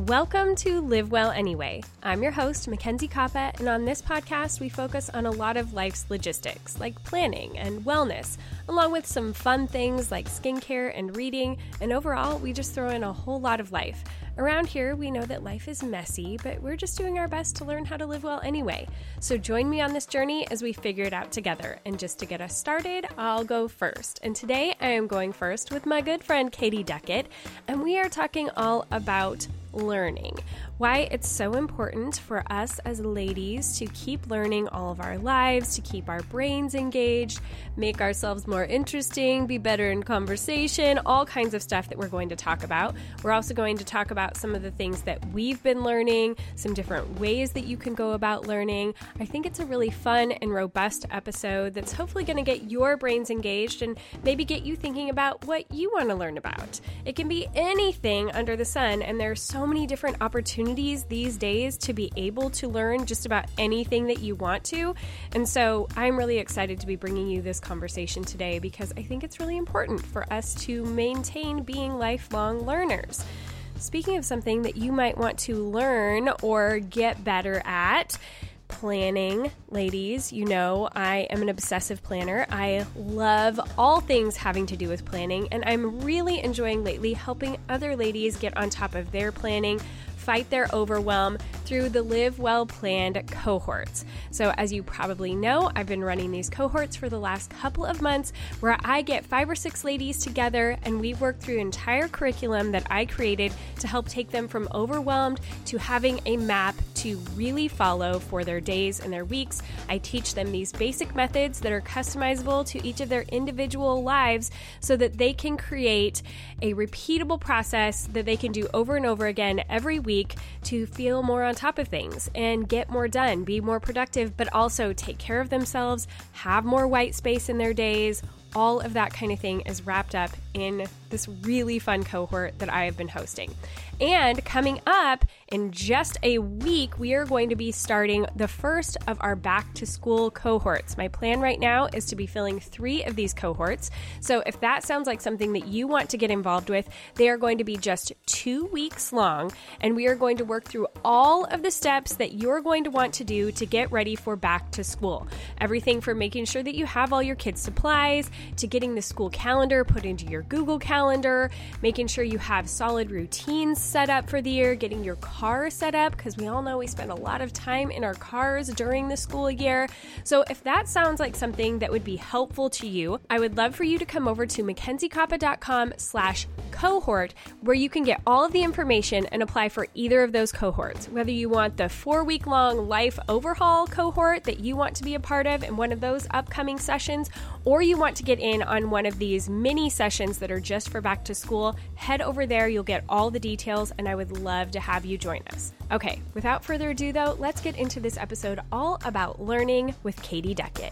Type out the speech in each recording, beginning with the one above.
Welcome to Live Well Anyway. I'm your host, Mackenzie Koppa, and on this podcast, we focus on a lot of life's logistics, like planning and wellness, along with some fun things like skincare and reading, and overall, we just throw in a whole lot of life. Around here, we know that life is messy, but we're just doing our best to learn how to live well anyway. So join me on this journey as we figure it out together. And just to get us started, I'll go first. And today I am going first with my good friend, Katie Duckett, and we are talking all about learning. Why it's so important for us as ladies to keep learning all of our lives, to keep our brains engaged, make ourselves more interesting, be better in conversation, all kinds of stuff that we're going to talk about. We're also going to talk about some of the things that we've been learning, some different ways that you can go about learning. I think it's a really fun and robust episode that's hopefully going to get your brains engaged and maybe get you thinking about what you want to learn about. It can be anything under the sun, and there are so many different opportunities these days to be able to learn just about anything that you want to. And so I'm really excited to be bringing you this conversation today because I think it's really important for us to maintain being lifelong learners. Speaking of something that you might want to learn or get better at, planning. Ladies, you know I am an obsessive planner. I love all things having to do with planning, and I'm really enjoying lately helping other ladies get on top of their planning, fight their overwhelm through the Live Well Planned cohorts. So as you probably know, I've been running these cohorts for the last couple of months where I get 5 or 6 ladies together and we work through an entire curriculum that I created to help take them from overwhelmed to having a map to really follow for their days and their weeks. I teach them these basic methods that are customizable to each of their individual lives so that they can create a repeatable process that they can do over and over again every week to feel more on top of things and get more done, be more productive, but also take care of themselves, have more white space in their days. All of that kind of thing is wrapped up in this really fun cohort that I have been hosting. And coming up in just a week, we are going to be starting the first of our back to school cohorts. My plan right now is to be filling 3 of these cohorts. So if that sounds like something that you want to get involved with, they are going to be just 2 weeks long. And we are going to work through all of the steps that you're going to want to do to get ready for back to school. Everything from making sure that you have all your kids' supplies, to getting the school calendar put into your Google Calendar, making sure you have solid routines set up for the year, getting your car set up, because we all know we spend a lot of time in our cars during the school year. So if that sounds like something that would be helpful to you, I would love for you to come over to mackenziekoppa.com/cohort, where you can get all of the information and apply for either of those cohorts. Whether you want the 4-week-long life overhaul cohort that you want to be a part of in one of those upcoming sessions, or you want to get in on one of these mini sessions that are just for back to school, head over there. You'll get all the details, and I would love to have you join us. Okay, without further ado though, let's get into this episode all about learning with Katie Duckett.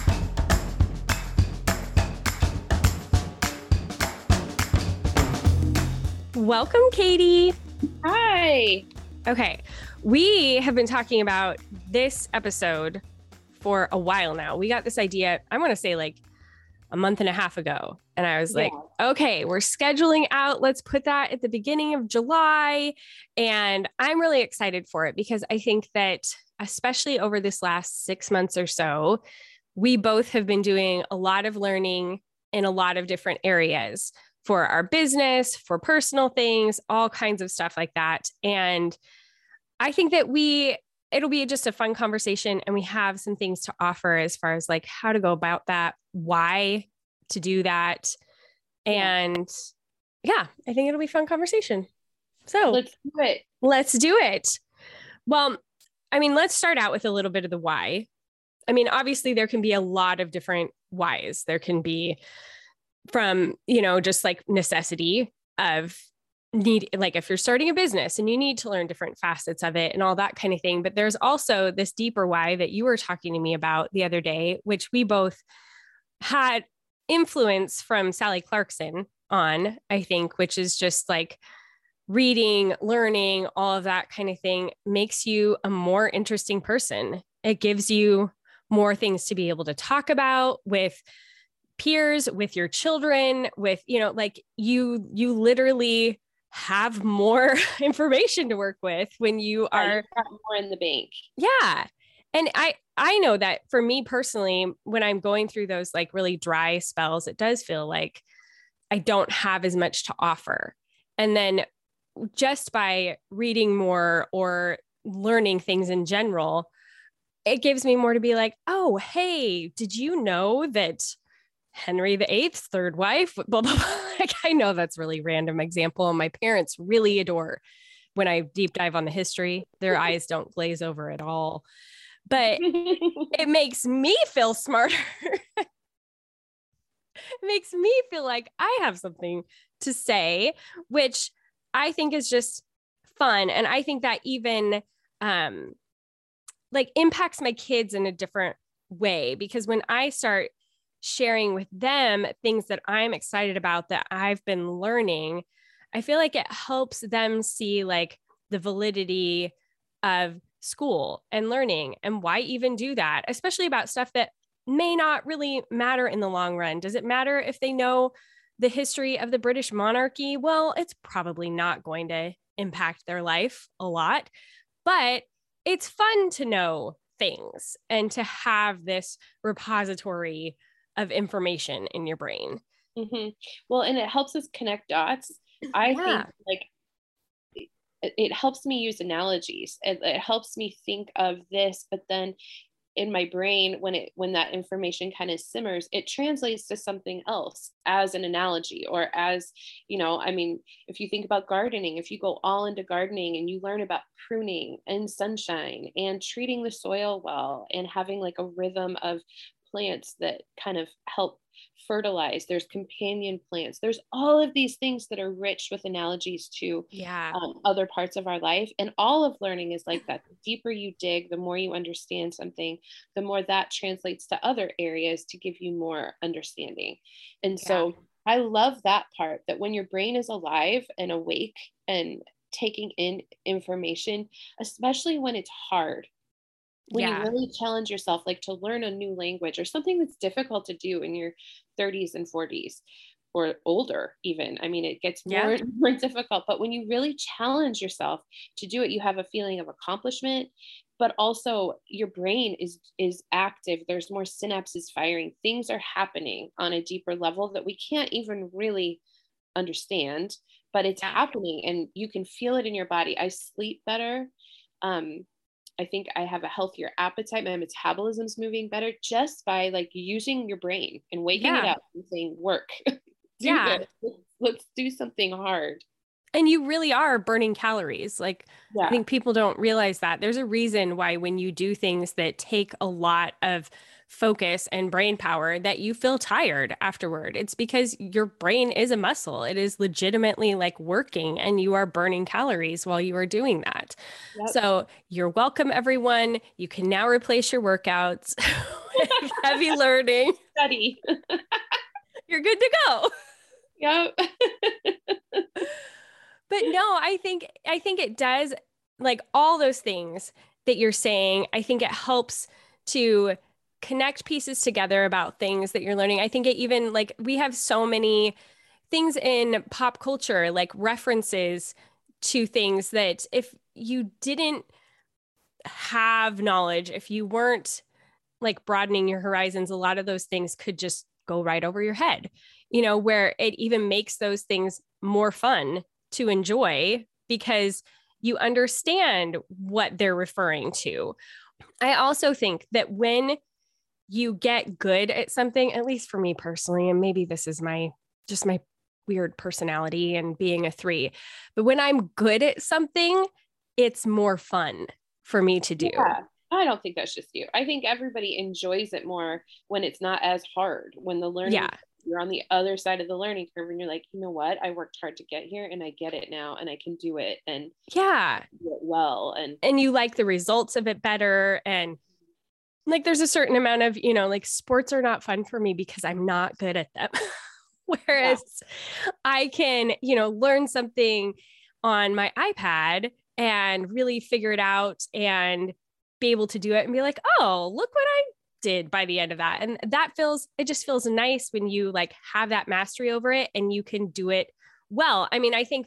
Welcome, Katie. Hi. Okay, we have been talking about this episode for a while now. We got this idea, I want to say like a month and a half ago. And I was like, okay, we're scheduling out. Let's put that at the beginning of July. And I'm really excited for it because I think that especially over this last 6 months or so, we both have been doing a lot of learning in a lot of different areas for our business, for personal things, all kinds of stuff like that. And I think that it'll be just a fun conversation, and we have some things to offer as far as like how to go about that, why to do that. And yeah, I think it'll be a fun conversation. So let's do it. Well, I mean, let's start out with a little bit of the why. I mean, obviously there can be a lot of different whys. There can be from, just like necessity of need, like if you're starting a business and you need to learn different facets of it and all that kind of thing. But there's also this deeper why that you were talking to me about the other day, which we both had influence from Sally Clarkson on, I think, which is just like reading, learning, all of that kind of thing makes you a more interesting person. It gives you more things to be able to talk about with peers, with your children, with, like you literally have more information to work with when you are more in the bank. Yeah. And I know that for me personally, when I'm going through those like really dry spells, it does feel like I don't have as much to offer. And then just by reading more or learning things in general, it gives me more to be like, oh, hey, did you know that Henry VIII's third wife, blah, blah, blah. Like, I know that's really random example. My parents really adore when I deep dive on the history, their eyes don't glaze over at all, but it makes me feel smarter. It makes me feel like I have something to say, which I think is just fun. And I think that even like impacts my kids in a different way, because when I start sharing with them things that I'm excited about that I've been learning, I feel like it helps them see like the validity of school and learning and why even do that, especially about stuff that may not really matter in the long run. Does it matter if they know the history of the British monarchy? Well, it's probably not going to impact their life a lot, but it's fun to know things and to have this repository of information in your brain. Mm-hmm. Well, and it helps us connect dots. I think like it helps me use analogies. It helps me think of this, but then in my brain, when that information kind of simmers, it translates to something else as an analogy, or as, I mean, if you think about gardening, if you go all into gardening and you learn about pruning and sunshine and treating the soil well and having like a rhythm of plants that kind of help fertilize, there's companion plants, there's all of these things that are rich with analogies to other parts of our life. And all of learning is like that. The deeper you dig, the more you understand something, the more that translates to other areas to give you more understanding. And so I love that part, that when your brain is alive and awake and taking in information, especially when it's hard, when you really challenge yourself, like to learn a new language or something that's difficult to do in your 30s and 40s or older, even. I mean, it gets more and more difficult, but when you really challenge yourself to do it, you have a feeling of accomplishment, but also your brain is active. There's more synapses firing. Things are happening on a deeper level that we can't even really understand, but it's happening and you can feel it in your body. I sleep better. I think I have a healthier appetite. My metabolism's moving better just by like using your brain and waking it up and saying, work, do this. Let's do something hard. And you really are burning calories. Like, I think people don't realize that. There's a reason why when you do things that take a lot of focus and brain power, that you feel tired afterward. It's because your brain is a muscle. It is legitimately like working, and you are burning calories while you are doing that. So you're welcome, everyone. You can now replace your workouts with heavy learning. Study. You're good to go. Yep. But no, I think it does, like all those things that you're saying. I think it helps to connect pieces together about things that you're learning. I think it even, like, we have so many things in pop culture, like references to things that if you didn't have knowledge, if you weren't like broadening your horizons, a lot of those things could just go right over your head, where it even makes those things more fun to enjoy because you understand what they're referring to. I also think that when you get good at something, at least for me personally, and maybe this is my weird personality and being a 3, but when I'm good at something, it's more fun for me to do. Yeah. I don't think that's just you. I think everybody enjoys it more when it's not as hard, when the learning, you're on the other side of the learning curve and you're like, you know what? I worked hard to get here and I get it now and I can do it and do it well. And you like the results of it better. And like, there's a certain amount of, like sports are not fun for me because I'm not good at them. Whereas I can, learn something on my iPad and really figure it out and be able to do it and be like, oh, look what I did by the end of that. And it just feels nice when you like have that mastery over it and you can do it well. I mean, I think that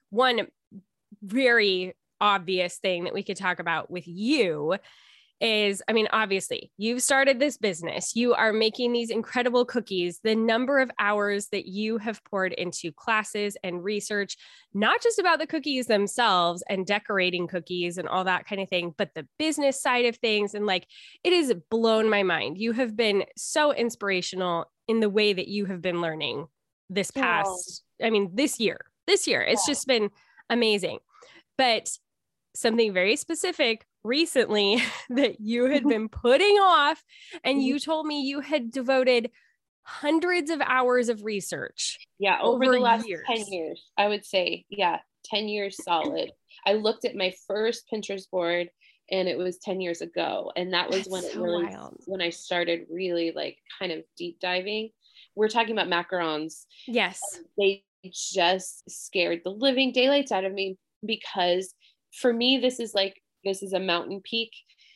one very obvious thing that we could talk about with you is, I mean, obviously you've started this business, you are making these incredible cookies, the number of hours that you have poured into classes and research, not just about the cookies themselves and decorating cookies and all that kind of thing, but the business side of things. And like, it has blown my mind. You have been so inspirational in the way that you have been learning this past, this year, it's just been amazing. But something very specific recently that you had been putting off, and you told me you had devoted hundreds of hours of research. Yeah, over the last 10 years, I would say. Yeah, 10 years solid. I looked at my first Pinterest board and it was 10 years ago. And that was when I started really like kind of deep diving. We're talking about macarons. Yes. They just scared the living daylights out of me, because for me, this is a mountain peak.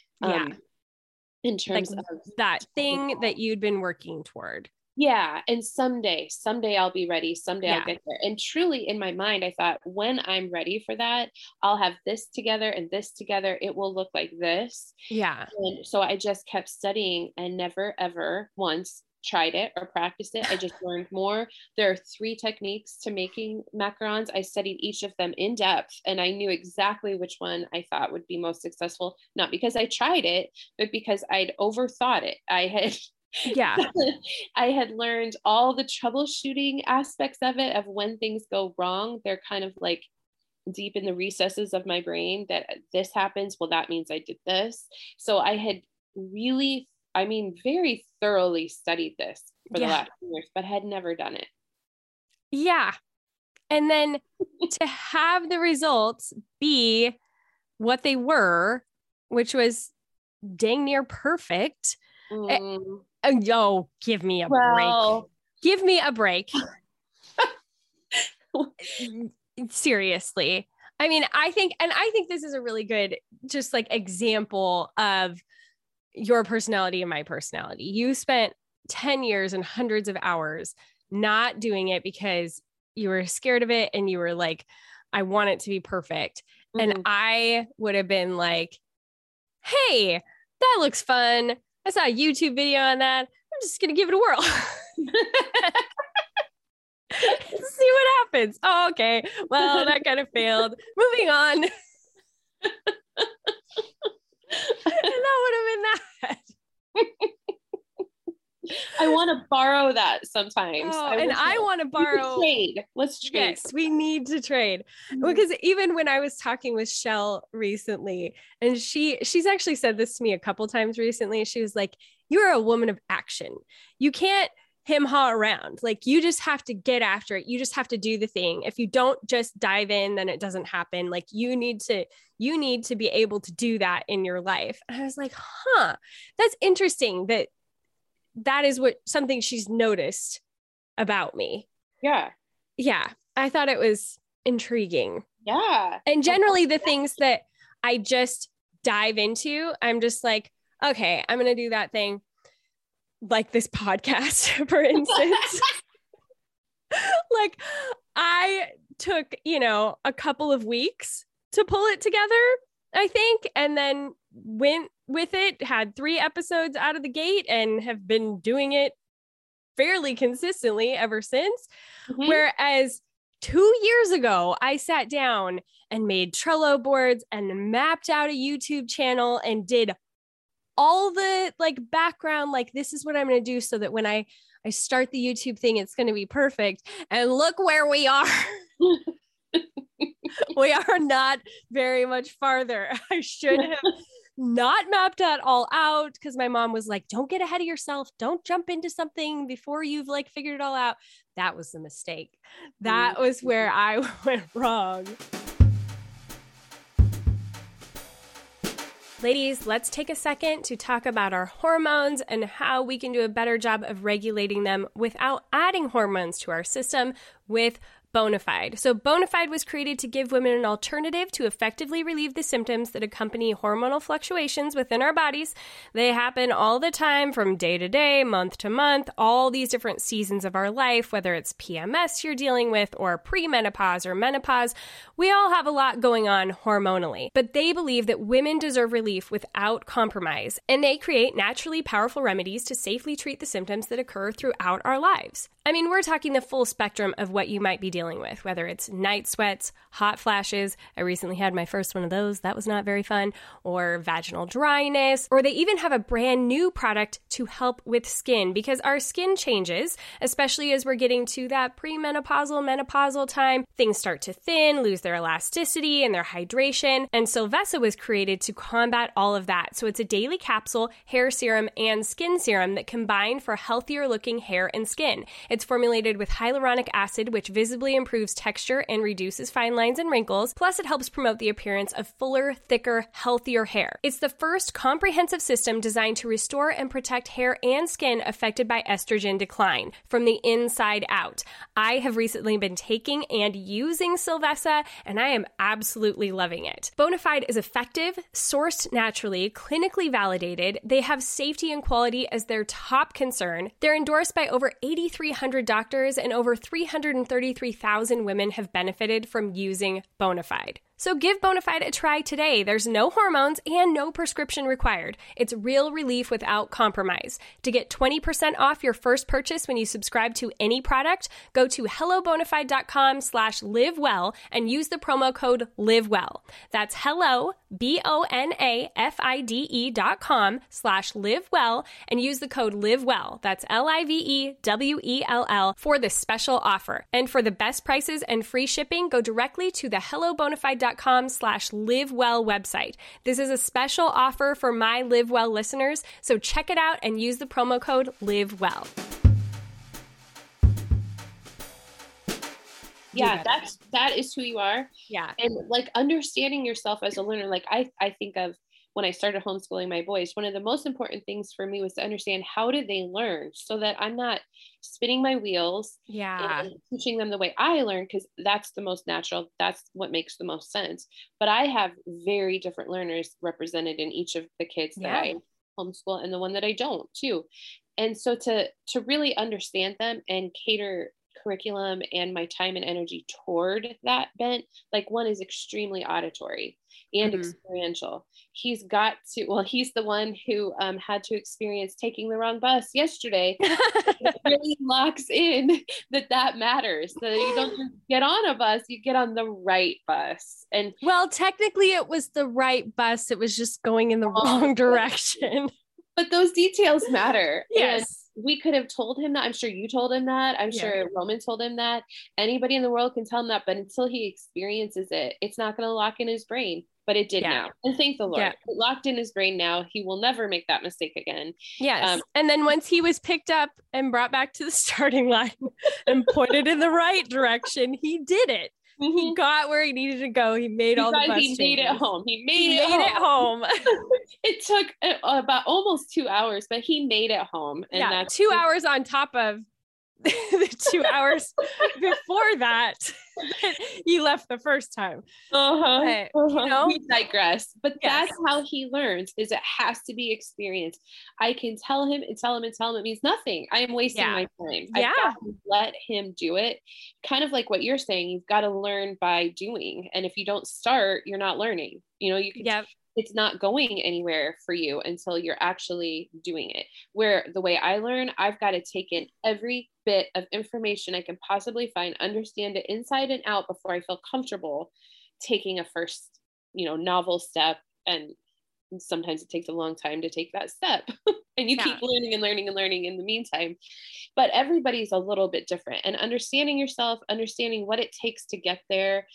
In terms of that thing that you'd been working toward. Yeah. And someday I'll be ready. Someday I'll get there. And truly in my mind, I thought, when I'm ready for that, I'll have this together and this together. It will look like this. Yeah. And so I just kept studying and never, ever once tried it or practiced it. I just learned more. There are 3 techniques to making macarons. I studied each of them in depth, and I knew exactly which one I thought would be most successful, not because I tried it, but because I'd overthought it. I had learned all the troubleshooting aspects of it, of when things go wrong. They're kind of like deep in the recesses of my brain, that this happens, well, that means I did this. So I had really, very thoroughly studied this for the last few years, but had never done it. Yeah. And then to have the results be what they were, which was dang near perfect. Yo, give me a break. Give me a break. Seriously. I think this is a really good, just like example of your personality and my personality. You spent 10 years and hundreds of hours not doing it because you were scared of it and you were like, I want it to be perfect. And I would have been like, hey, that looks fun. I saw a YouTube video on that. I'm just going to give it a whirl. See what happens. Oh, okay. Well, that kind of failed. Moving on. And that would have been that. I want to borrow that sometimes. I want to borrow. Let's trade. Yes, we need to trade. Because even when I was talking with Shell recently, and she's actually said this to me a couple times recently, she was like, you're a woman of action. You can't hem-haw around. Like, you just have to get after it. You just have to do the thing. If you don't just dive in, then it doesn't happen. Like, you need to be able to do that in your life. And I was like, that's interesting that is something she's noticed about me. Yeah. Yeah. I thought it was intriguing. Yeah. And generally the things that I just dive into, I'm just like, okay, I'm going to do that thing. Like this podcast, for instance. Like, I took, a couple of weeks to pull it together, I think, and then went with it, had 3 episodes out of the gate, and have been doing it fairly consistently ever since. Whereas 2 years ago, I sat down and made Trello boards and mapped out a YouTube channel and did all the like background, like, this is what I'm going to do so that when I start the YouTube thing, it's going to be perfect. And look where we are. We are not very much farther. I should have not mapped that all out, because my mom was like, don't get ahead of yourself. Don't jump into something before you've like figured it all out. That was the mistake. That was where I went wrong. Ladies, let's take a second to talk about our hormones and how we can do a better job of regulating them without adding hormones to our system with Bonafide. So Bonafide was created to give women an alternative to effectively relieve the symptoms that accompany hormonal fluctuations within our bodies. They happen all the time from day to day, month to month, all these different seasons of our life, whether it's PMS you're dealing with or premenopause or menopause. We all have a lot going on hormonally, but they believe that women deserve relief without compromise, and they create naturally powerful remedies to safely treat the symptoms that occur throughout our lives. I mean, we're talking the full spectrum of what you might be dealing with, whether it's night sweats, hot flashes. I recently had my first one of those. That was not very fun. Or vaginal dryness. Or they even have a brand new product to help with skin, because our skin changes, especially as we're getting to that premenopausal, menopausal time. Things start to thin, lose their elasticity and their hydration. And Sylvessa was created to combat all of that. So it's a daily capsule, hair serum, and skin serum that combine for healthier looking hair and skin. It's formulated with hyaluronic acid, which visibly improves texture and reduces fine lines and wrinkles. Plus, it helps promote the appearance of fuller, thicker, healthier hair. It's the first comprehensive system designed to restore and protect hair and skin affected by estrogen decline from the inside out. I have recently been taking and using Sylvessa, and I am absolutely loving it. Bonafide is effective, sourced naturally, clinically validated. They have safety and quality as their top concern. They're endorsed by over 8,300 doctors, and over 333,000 women have benefited from using Bonafide. So give Bonafide a try today. There's no hormones and no prescription required. It's real relief without compromise. To get 20% off your first purchase when you subscribe to any product, go to hellobonafide.com/livewell and use the promo code LIVEWELL. That's hello, BONAFIDE.com/livewell and use the code LIVEWELL. That's LIVEWELL for this special offer. And for the best prices and free shipping, go directly to the hellobonafide.com/livewell website. This is a special offer for my Live Well listeners, so check it out and use the promo code LIVEWELL. Yeah, that is who you are. Yeah. And like understanding yourself as a learner, like I think of when I started homeschooling my boys, one of the most important things for me was to understand how did they learn so that I'm not spinning my wheels and teaching them the way I learn, because that's the most natural. That's what makes the most sense. But I have very different learners represented in each of the kids that I homeschool and the one that I don't too. And so to really understand them and cater curriculum and my time and energy toward that bent, like one is extremely auditory and experiential. He's the one who had to experience taking the wrong bus yesterday. It really locks in that matters, that you don't just get on a bus, you get on the right bus. And well, technically it was the right bus, it was just going in the wrong direction. But those details matter. Yes. And we could have told him that. I'm sure you told him that. I'm sure Roman told him that. Anybody in the world can tell him that, but until he experiences it, it's not going to lock in his brain. But it did now. And thank the Lord. It locked in his brain now. He will never make that mistake again. Yes. And then once he was picked up and brought back to the starting line and pointed in the right direction, he did it. He got where he needed to go. He made all the bus changes. He made it home. He made it home. It took about almost 2 hours, but he made it home. And that's 2 hours on top of the 2 hours before that you left the first time. But, you know, we digress. But that's how he learns, is it has to be experienced. I can tell him and tell him and tell him it means nothing. I am wasting my time. I've got to let him do it. Kind of like what you're saying, you've got to learn by doing. And if you don't start, you're not learning. You know, you can it's not going anywhere for you until you're actually doing it. Where the way I learn, I've got to take in every bit of information I can possibly find, understand it inside and out before I feel comfortable taking a first, novel step. And sometimes it takes a long time to take that step and you keep learning and learning and learning in the meantime. But everybody's a little bit different, and understanding yourself, understanding what it takes to get there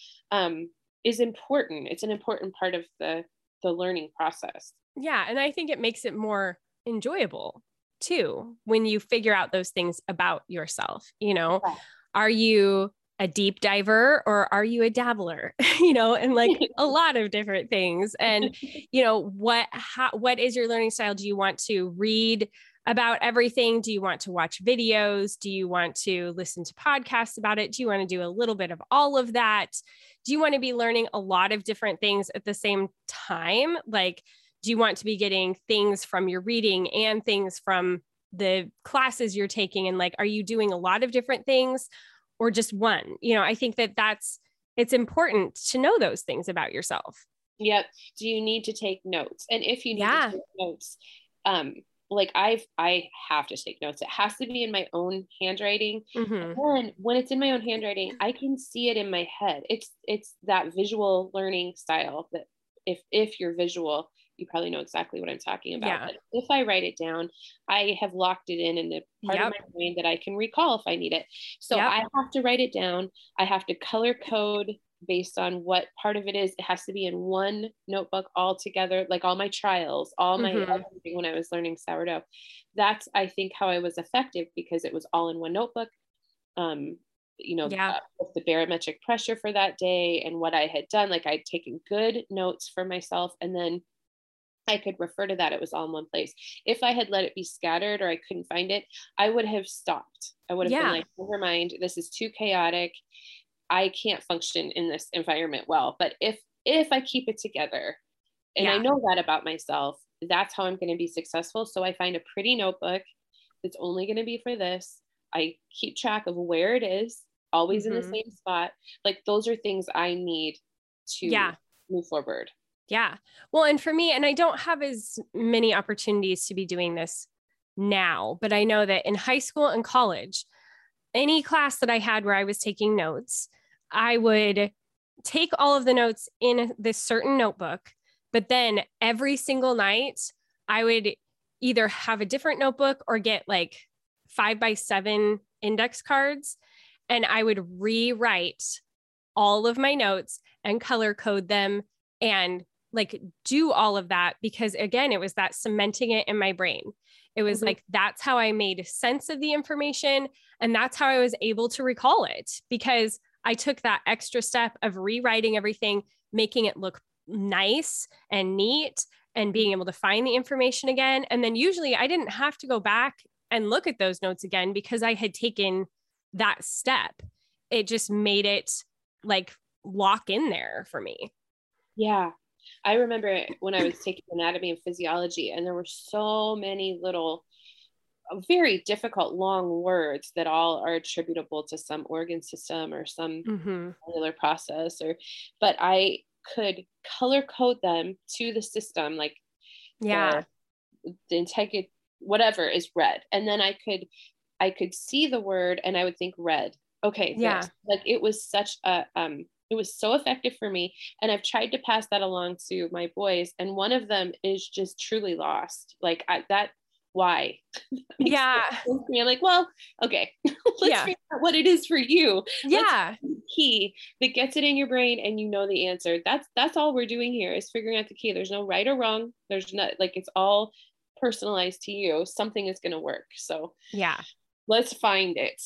is important. It's an important part of the learning process. Yeah. And I think it makes it more enjoyable too, when you figure out those things about yourself. Are you a deep diver or are you a dabbler, and like a lot of different things. And, what is your learning style? Do you want to read about everything? Do you want to watch videos? Do you want to listen to podcasts about it? Do you want to do a little bit of all of that? Do you want to be learning a lot of different things at the same time? Like, do you want to be getting things from your reading and things from the classes you're taking? And like, are you doing a lot of different things or just one? I think that it's important to know those things about yourself. Yep. Do you need to take notes? And if you need to take notes, like I have to take notes. It has to be in my own handwriting. Mm-hmm. And then when it's in my own handwriting, I can see it in my head. It's that visual learning style that if you're visual, you probably know exactly what I'm talking about. Yeah. But if I write it down, I have locked it in the part of my brain that I can recall if I need it. So I have to write it down. I have to color code based on what part of it is. It has to be in one notebook all together, like all my trials, all my everything when I was learning sourdough. That's, I think, how I was effective, because it was all in one notebook. With the barometric pressure for that day and what I had done, like I'd taken good notes for myself, and then I could refer to that. It was all in one place. If I had let it be scattered or I couldn't find it, I would have stopped. I would have been like, never mind, this is too chaotic. I can't function in this environment well. But if I keep it together, and I know that about myself, that's how I'm going to be successful. So I find a pretty notebook that's only going to be for this. I keep track of where it is, always in the same spot. Like those are things I need to move forward. Yeah. Well, and for me, and I don't have as many opportunities to be doing this now, but I know that in high school and college, any class that I had where I was taking notes, I would take all of the notes in this certain notebook, but then every single night I would either have a different notebook or get like 5x7 index cards, and I would rewrite all of my notes and color code them and like do all of that, because again, it was that cementing it in my brain. It was like, that's how I made sense of the information. And that's how I was able to recall it, because I took that extra step of rewriting everything, making it look nice and neat, and being able to find the information again. And then usually I didn't have to go back and look at those notes again because I had taken that step. It just made it like lock in there for me. Yeah. I remember when I was taking anatomy and physiology, and there were so many little, very difficult, long words that all are attributable to some organ system or some cellular process, but I could color code them to the system, like the integrity, whatever is red. And then I could see the word and I would think red. Okay. This. Like it was such a, it was so effective for me. And I've tried to pass that along to my boys. And one of them is just truly lost. Like why? Yeah. I'm like, well, okay, let's figure out what it is for you. Yeah. The key that gets it in your brain and you know the answer. That's all we're doing here is figuring out the key. There's no right or wrong. There's not, like, it's all personalized to you. Something is going to work. So let's find it.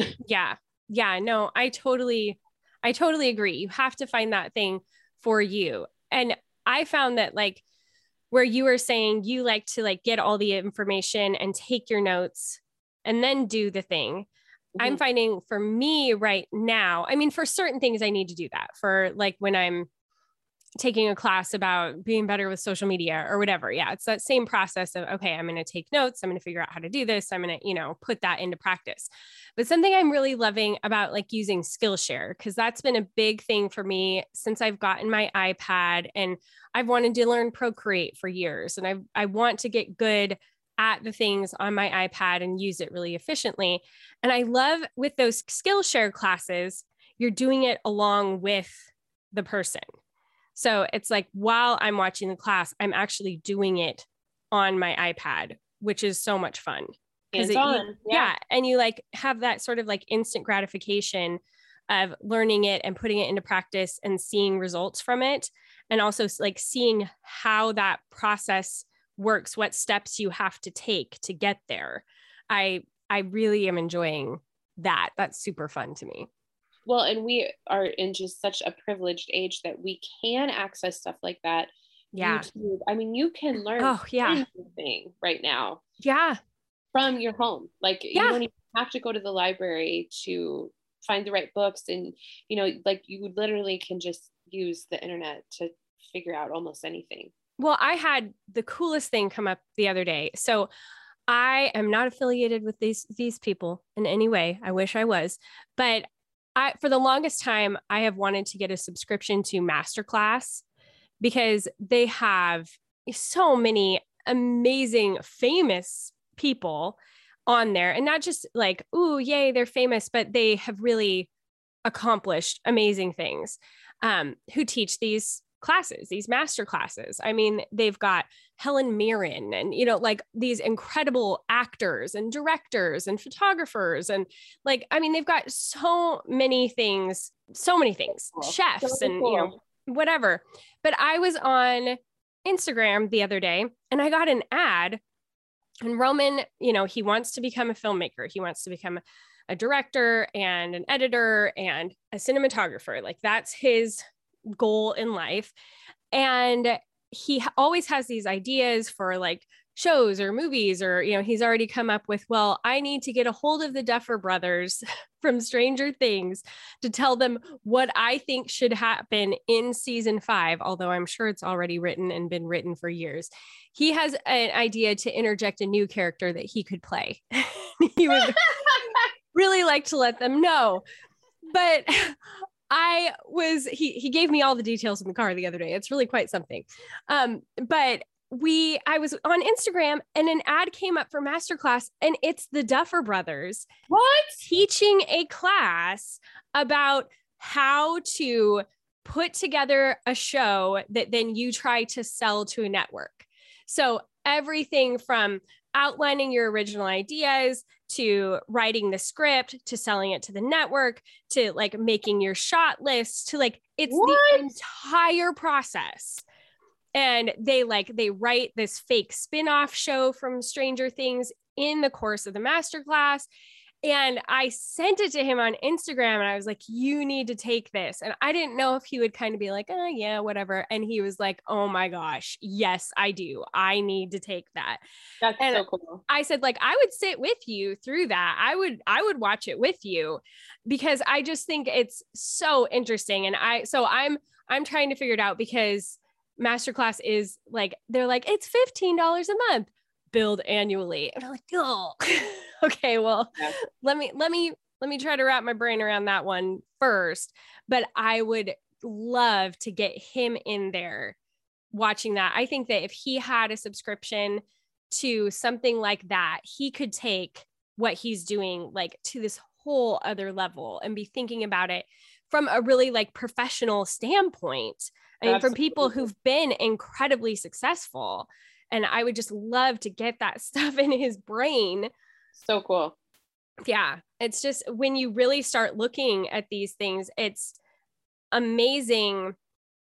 Yeah. No, I totally agree. You have to find that thing for you. And I found that, like, where you were saying you like to like get all the information and take your notes and then do the thing. I'm finding for me right now, I mean, for certain things, I need to do that. For like when I'm taking a class about being better with social media or whatever. Yeah. It's that same process of, okay, I'm going to take notes. I'm going to figure out how to do this. I'm going to, put that into practice. But something I'm really loving about like using Skillshare, because that's been a big thing for me since I've gotten my iPad, and I've wanted to learn Procreate for years. And I want to get good at the things on my iPad and use it really efficiently. And I love with those Skillshare classes, you're doing it along with the person. So it's like, while I'm watching the class, I'm actually doing it on my iPad, which is so much fun. And you like have that sort of like instant gratification of learning it and putting it into practice and seeing results from it. And also like seeing how that process works, what steps you have to take to get there. I really am enjoying that. That's super fun to me. Well, and we are in just such a privileged age that we can access stuff like that. Yeah. YouTube. I mean, you can learn anything right now. Yeah. from your home. Like you don't even have to go to the library to find the right books. And, you know, like you literally can just use the internet to figure out almost anything. Well, I had the coolest thing come up the other day. So I am not affiliated with these people in any way. I wish I was, but for the longest time, I have wanted to get a subscription to Masterclass because they have so many amazing, famous people on there, and not just like, ooh, yay, they're famous, but they have really accomplished amazing things, who teach these classes, these master classes. I mean, they've got Helen Mirren and, you know, like these incredible actors and directors and photographers. And like, I mean, they've got so many things, chefs and, you know, whatever. But I was on Instagram the other day and I got an ad, and Roman, you know, he wants to become a filmmaker. He wants to become a director and an editor and a cinematographer. Like that's his goal in life. And he always has these ideas for like shows or movies, or, you know, he's already come up with, well, I need to get a hold of the Duffer Brothers from Stranger Things to tell them what I think should happen in season 5, although I'm sure it's already written and been written for years. He has an idea to interject a new character that he could play. He would really like to let them know. But he gave me all the details in the car the other day. It's really quite something. But I was on Instagram and an ad came up for Masterclass, and it's the Duffer Brothers teaching a class about how to put together a show that then you try to sell to a network. So everything from outlining your original ideas to writing the script to selling it to the network to like making your shot list to like, it's the entire process. And they write this fake spin-off show from Stranger Things in the course of the masterclass. And I sent it to him on Instagram and I was like, you need to take this. And I didn't know if he would kind of be like, oh yeah, whatever. And he was like, oh my gosh, yes, I do. I need to take that. That's so cool. I said, like, I would sit with you through that. I would watch it with you because I just think it's so interesting. And I'm trying to figure it out because Masterclass is like, they're like, it's $15 a month, billed annually. And I'm like, oh, okay, well, let me try to wrap my brain around that one first. But I would love to get him in there watching that. I think that if he had a subscription to something like that, he could take what he's doing like to this whole other level and be thinking about it from a really like professional standpoint. I mean, from people who've been incredibly successful. And I would just love to get that stuff in his brain. So cool. Yeah. It's just when you really start looking at these things, it's amazing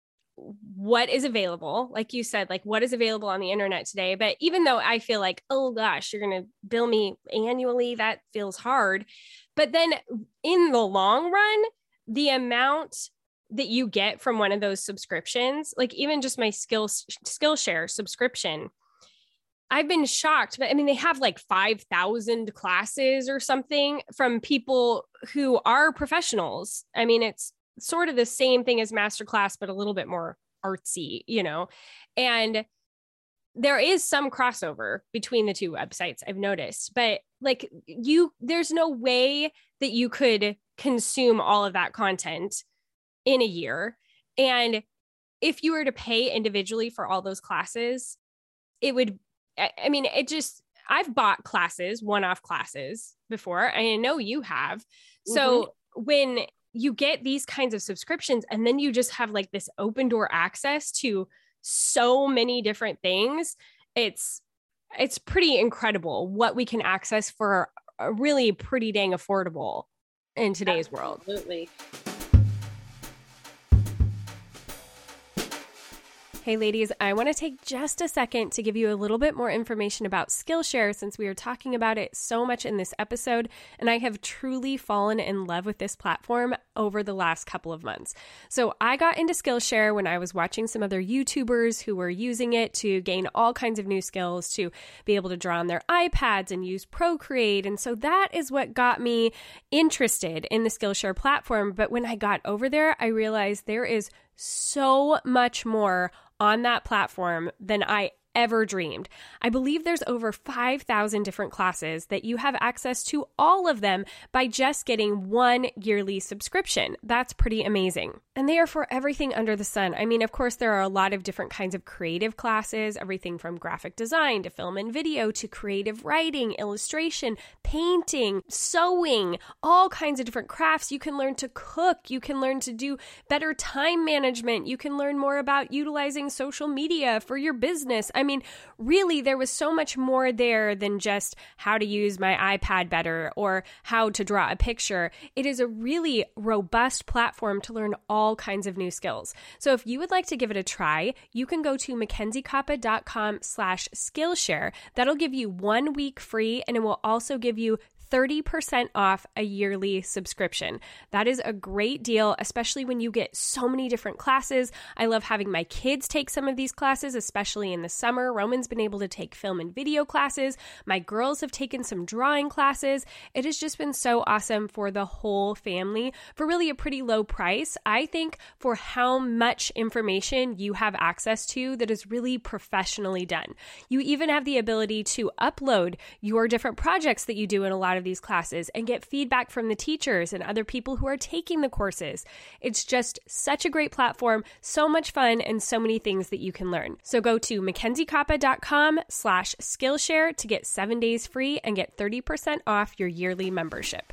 what is available. Like you said, like what is available on the internet today. But even though I feel like, oh gosh, you're going to bill me annually, that feels hard. But then in the long run, the amount that you get from one of those subscriptions, like even just my Skillshare subscription, I've been shocked, but I mean, they have like 5,000 classes or something from people who are professionals. I mean, it's sort of the same thing as Masterclass, but a little bit more artsy, you know, and there is some crossover between the two websites I've noticed, but like there's no way that you could consume all of that content in a year. And if you were to pay individually for all those classes, it would, I mean, I've bought classes, one-off classes before. I know you have. Mm-hmm. So when you get these kinds of subscriptions and then you just have like this open door access to so many different things, it's pretty incredible what we can access for a really pretty dang affordable in today's world. Absolutely. Hey ladies, I want to take just a second to give you a little bit more information about Skillshare since we are talking about it so much in this episode, and I have truly fallen in love with this platform over the last couple of months. So I got into Skillshare when I was watching some other YouTubers who were using it to gain all kinds of new skills, to be able to draw on their iPads and use Procreate, and so that is what got me interested in the Skillshare platform. But when I got over there, I realized there is so much more on that platform than I ever dreamed. I believe there's over 5,000 different classes that you have access to all of them by just getting one yearly subscription. That's pretty amazing. And they are for everything under the sun. I mean, of course, there are a lot of different kinds of creative classes, everything from graphic design to film and video to creative writing, illustration, painting, sewing, all kinds of different crafts. You can learn to cook. You can learn to do better time management. You can learn more about utilizing social media for your business. I mean, really, there was so much more there than just how to use my iPad better or how to draw a picture. It is a really robust platform to learn all kinds of new skills. So if you would like to give it a try, you can go to MackenzieKoppa.com/Skillshare. That'll give you 1 week free, and it will also give you 30% off a yearly subscription. That is a great deal, especially when you get so many different classes. I love having my kids take some of these classes, especially in the summer. Roman's been able to take film and video classes. My girls have taken some drawing classes. It has just been so awesome for the whole family for really a pretty low price. I think for how much information you have access to that is really professionally done. You even have the ability to upload your different projects that you do in a lot of these classes and get feedback from the teachers and other people who are taking the courses. It's just such a great platform, so much fun, and so many things that you can learn. So go to MackenzieKoppa.com/Skillshare to get 7 days free and get 30% off your yearly membership.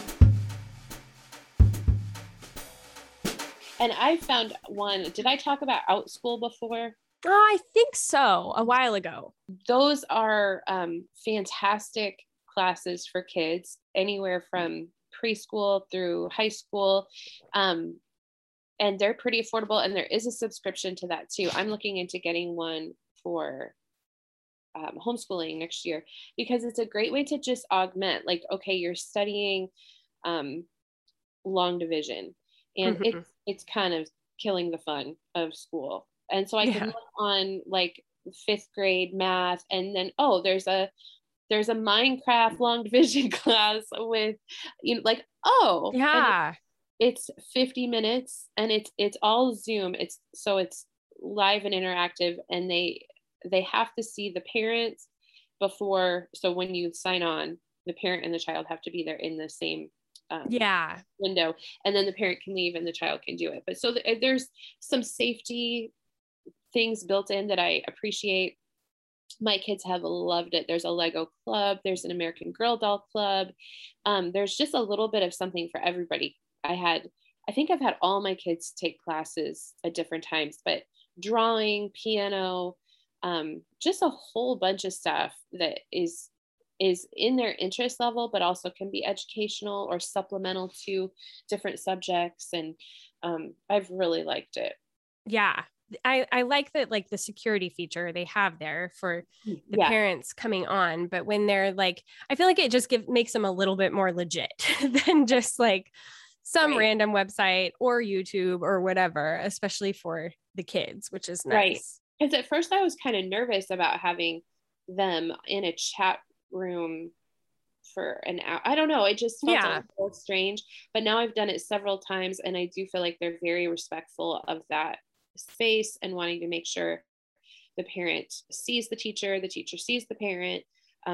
And I found one. Did I talk about OutSchool before? Oh, I think so, a while ago. Those are fantastic classes for kids, anywhere from preschool through high school. And they're pretty affordable. And there is a subscription to that too. I'm looking into getting one for homeschooling next year, because it's a great way to just augment, like, okay, you're studying long division, and it's kind of killing the fun of school. And so I can look on like 5th grade math, and then, oh, there's a Minecraft long division class with, you know, like, oh, yeah, it's 50 minutes and it's all Zoom. It's live and interactive, and they have to see the parents before. So when you sign on, the parent and the child have to be there in the same window, and then the parent can leave and the child can do it. But so there's some safety things built in that I appreciate. My kids have loved it. There's a Lego club. There's an American Girl doll club. There's just a little bit of something for everybody. I think I've had all my kids take classes at different times, but drawing, piano, just a whole bunch of stuff that is in their interest level, but also can be educational or supplemental to different subjects. And I've really liked it. Yeah. I like that, like the security feature they have there for the parents coming on, but when they're like, I feel like it just makes them a little bit more legit than just like some random website or YouTube or whatever, especially for the kids, which is nice. Right. Because at first I was kind of nervous about having them in a chat room for an hour. I don't know. It just felt a little strange, but now I've done it several times, and I do feel like they're very respectful of that space and wanting to make sure the parent sees the teacher sees the parent.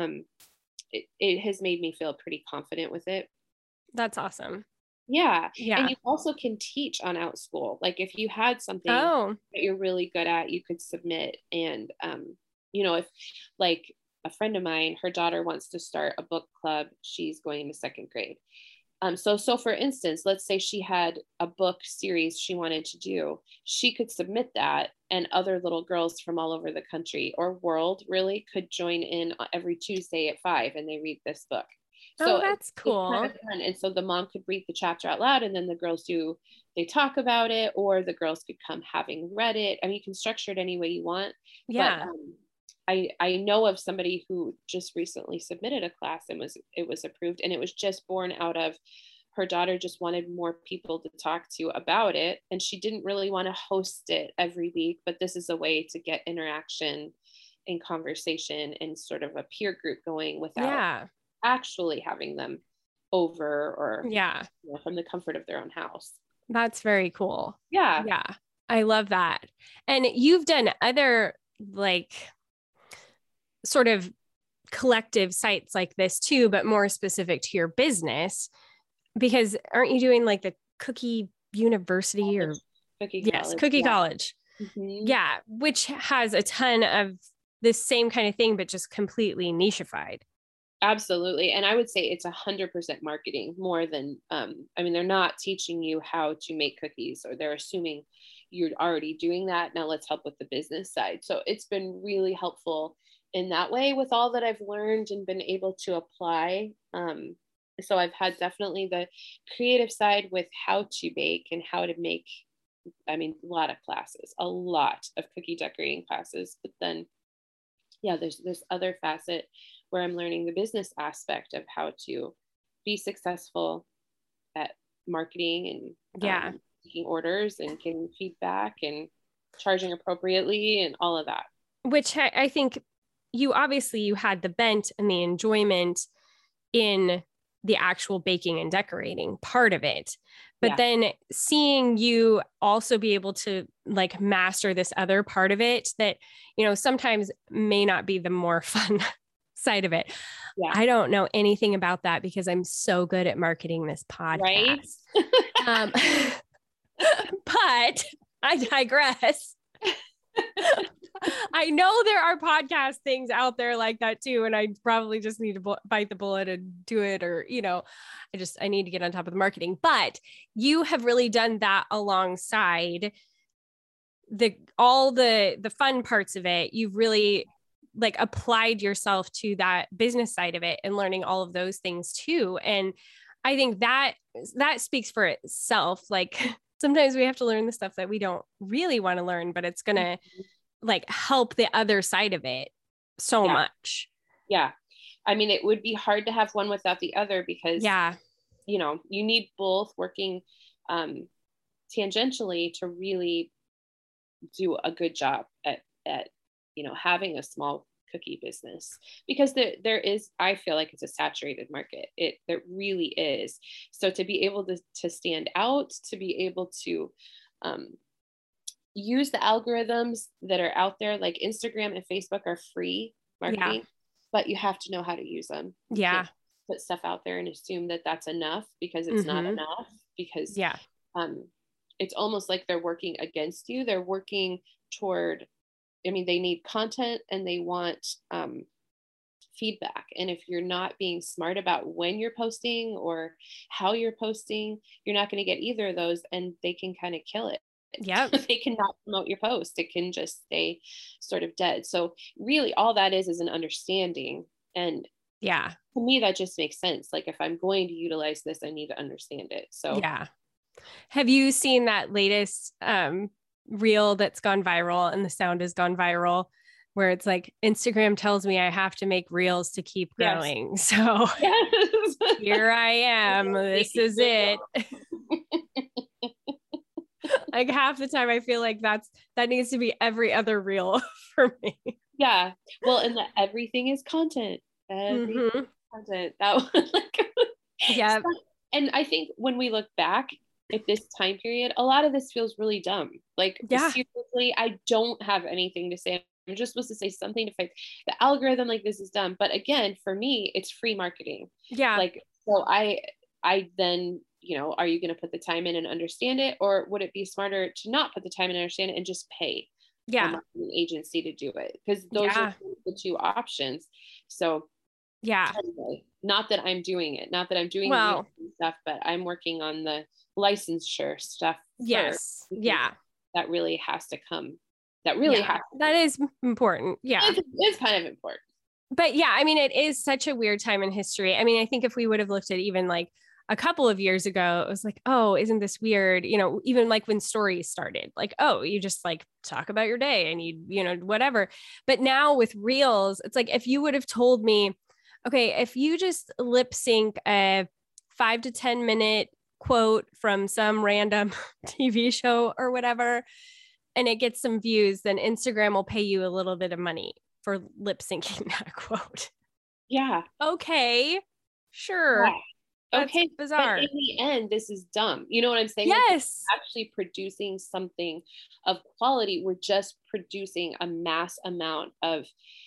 It has made me feel pretty confident with it. That's awesome. Yeah. And you also can teach on OutSchool. Like if you had something that you're really good at, you could submit. And, you know, if like a friend of mine, her daughter wants to start a book club, she's going into 2nd grade. So for instance, let's say she had a book series she wanted to do, she could submit that, and other little girls from all over the country or world really could join in every Tuesday at 5, and they read this book. So that's cool. It's kind of fun. And so the mom could read the chapter out loud, and then the girls they talk about it, or the girls could come having read it. I mean, you can structure it any way you want. Yeah. But I know of somebody who just recently submitted a class and it was approved, and it was just born out of her daughter just wanted more people to talk to about it. And she didn't really want to host it every week, but this is a way to get interaction and conversation and sort of a peer group going without actually having them over or from the comfort of their own house. That's very cool. Yeah. Yeah. I love that. And you've done other like sort of collective sites like this too, but more specific to your business, because aren't you doing like the Cookie University or Cookie College? Mm-hmm. Yeah. Which has a ton of the same kind of thing, but just completely nicheified. Absolutely. And I would say it's 100% marketing more than, I mean, they're not teaching you how to make cookies, or they're assuming you're already doing that. Now let's help with the business side. So it's been really helpful in that way with all that I've learned and been able to apply. So I've had definitely the creative side with how to bake and how to make, I mean, a lot of cookie decorating classes, but then there's this other facet where I'm learning the business aspect of how to be successful at marketing and taking orders and getting feedback and charging appropriately and all of that. Which I think you had the bent and the enjoyment in the actual baking and decorating part of it. But then seeing you also be able to like master this other part of it that, sometimes may not be the more fun side of it. Yeah. I don't know anything about that because I'm so good at marketing this podcast. Right? But I digress. I know there are podcast things out there like that too. And I probably just need to bite the bullet and do it, or, I need to get on top of the marketing, but you have really done that alongside all the fun parts of it. You've really like applied yourself to that business side of it and learning all of those things too. And I think that speaks for itself. Like sometimes we have to learn the stuff that we don't really want to learn, but it's going to like help the other side of it so much. Yeah. I mean, it would be hard to have one without the other because, you need both working tangentially to really do a good job at having a small cookie business, because there is, I feel like it's a saturated market. There really is. So to be able to stand out, to be able to use the algorithms that are out there, like Instagram and Facebook are free marketing, but you have to know how to use them. You can't put stuff out there and assume that that's enough, because it's not enough, because it's almost like they're working against you. They're working toward, I mean, they need content and they want feedback. And if you're not being smart about when you're posting or how you're posting, you're not going to get either of those, and they can kind of kill it. Yeah. They cannot promote your post. It can just stay sort of dead. So really all that is an understanding. And to me, that just makes sense. Like if I'm going to utilize this, I need to understand it. So have you seen that latest reel that's gone viral and the sound has gone viral, where it's like Instagram tells me I have to make reels to keep growing? Yes. So here I am. This is it. Like half the time I feel like that needs to be every other reel for me. Yeah. Well, and everything is content. Everything is content. That one, like, and I think when we look back at this time period, a lot of this feels really dumb. Like seriously, I don't have anything to say. I'm just supposed to say something to fix the algorithm. Like this is dumb. But again, for me, it's free marketing. Yeah. Like, so I then, are you going to put the time in and understand it? Or would it be smarter to not put the time in and understand it and just pay a marketing agency to do it? Because those are the two options. So anyway, not that I'm doing it, not that I'm doing stuff, but I'm working on the licensure stuff. Yes. Yeah. That really has to come. That really has to That is important. Yeah. It's kind of important. But yeah, I mean, it is such a weird time in history. I mean, I think if we would have looked at even like a couple of years ago, it was like, oh, isn't this weird? You know, even like when stories started, like, oh, you just like talk about your day and you know, whatever. But now with reels, it's like, if you would have told me, okay, if you just lip sync a 5 to 10 minute quote from some random TV show or whatever, and it gets some views, then Instagram will pay you a little bit of money for lip syncing that quote. Yeah. Okay. Sure. Yeah. That's okay. bizarre. But in the end, this is dumb. You know what I'm saying? Yes. Like, actually producing something of quality. We're just producing a mass amount of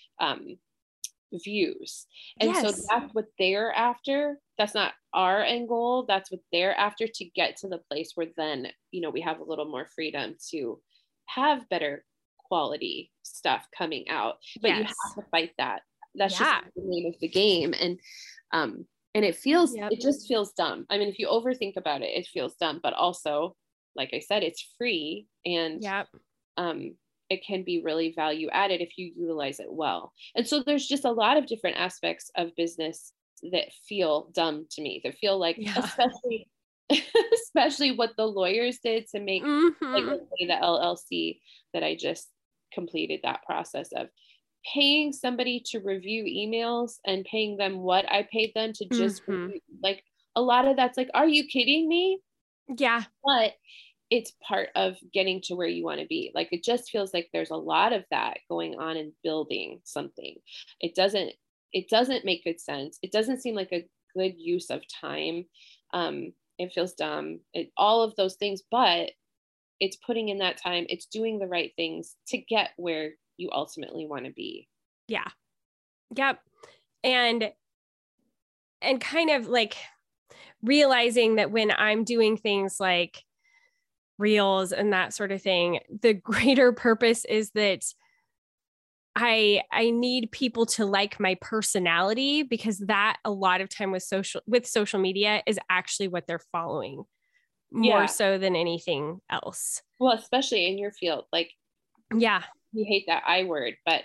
views. And so that's what they're after. That's not our end goal. That's what they're after, to get to the place where then, you know, we have a little more freedom to have better quality stuff coming out. But you have to fight that. That's just the name of the game. And it feels, it just feels dumb. I mean, if you overthink about it, it feels dumb, but also, like I said, it's free, and it can be really value added if you utilize it well. And so there's just a lot of different aspects of business that feel dumb to me, that feel like, especially what the lawyers did to make like the LLC that I just completed that process of, paying somebody to review emails and paying them what I paid them to just review, like a lot of that's like, are you kidding me? Yeah. But it's part of getting to where you want to be. Like, it just feels like there's a lot of that going on in building something. It doesn't make good sense. It doesn't seem like a good use of time. It feels dumb, all of those things, but it's putting in that time. It's doing the right things to get where you ultimately want to be. Yeah. Yep. And kind of like realizing that when I'm doing things like reels and that sort of thing, the greater purpose is that I need people to like my personality, because that a lot of time with social media is actually what they're following more so than anything else. Well, especially in your field, like, you hate that I word, but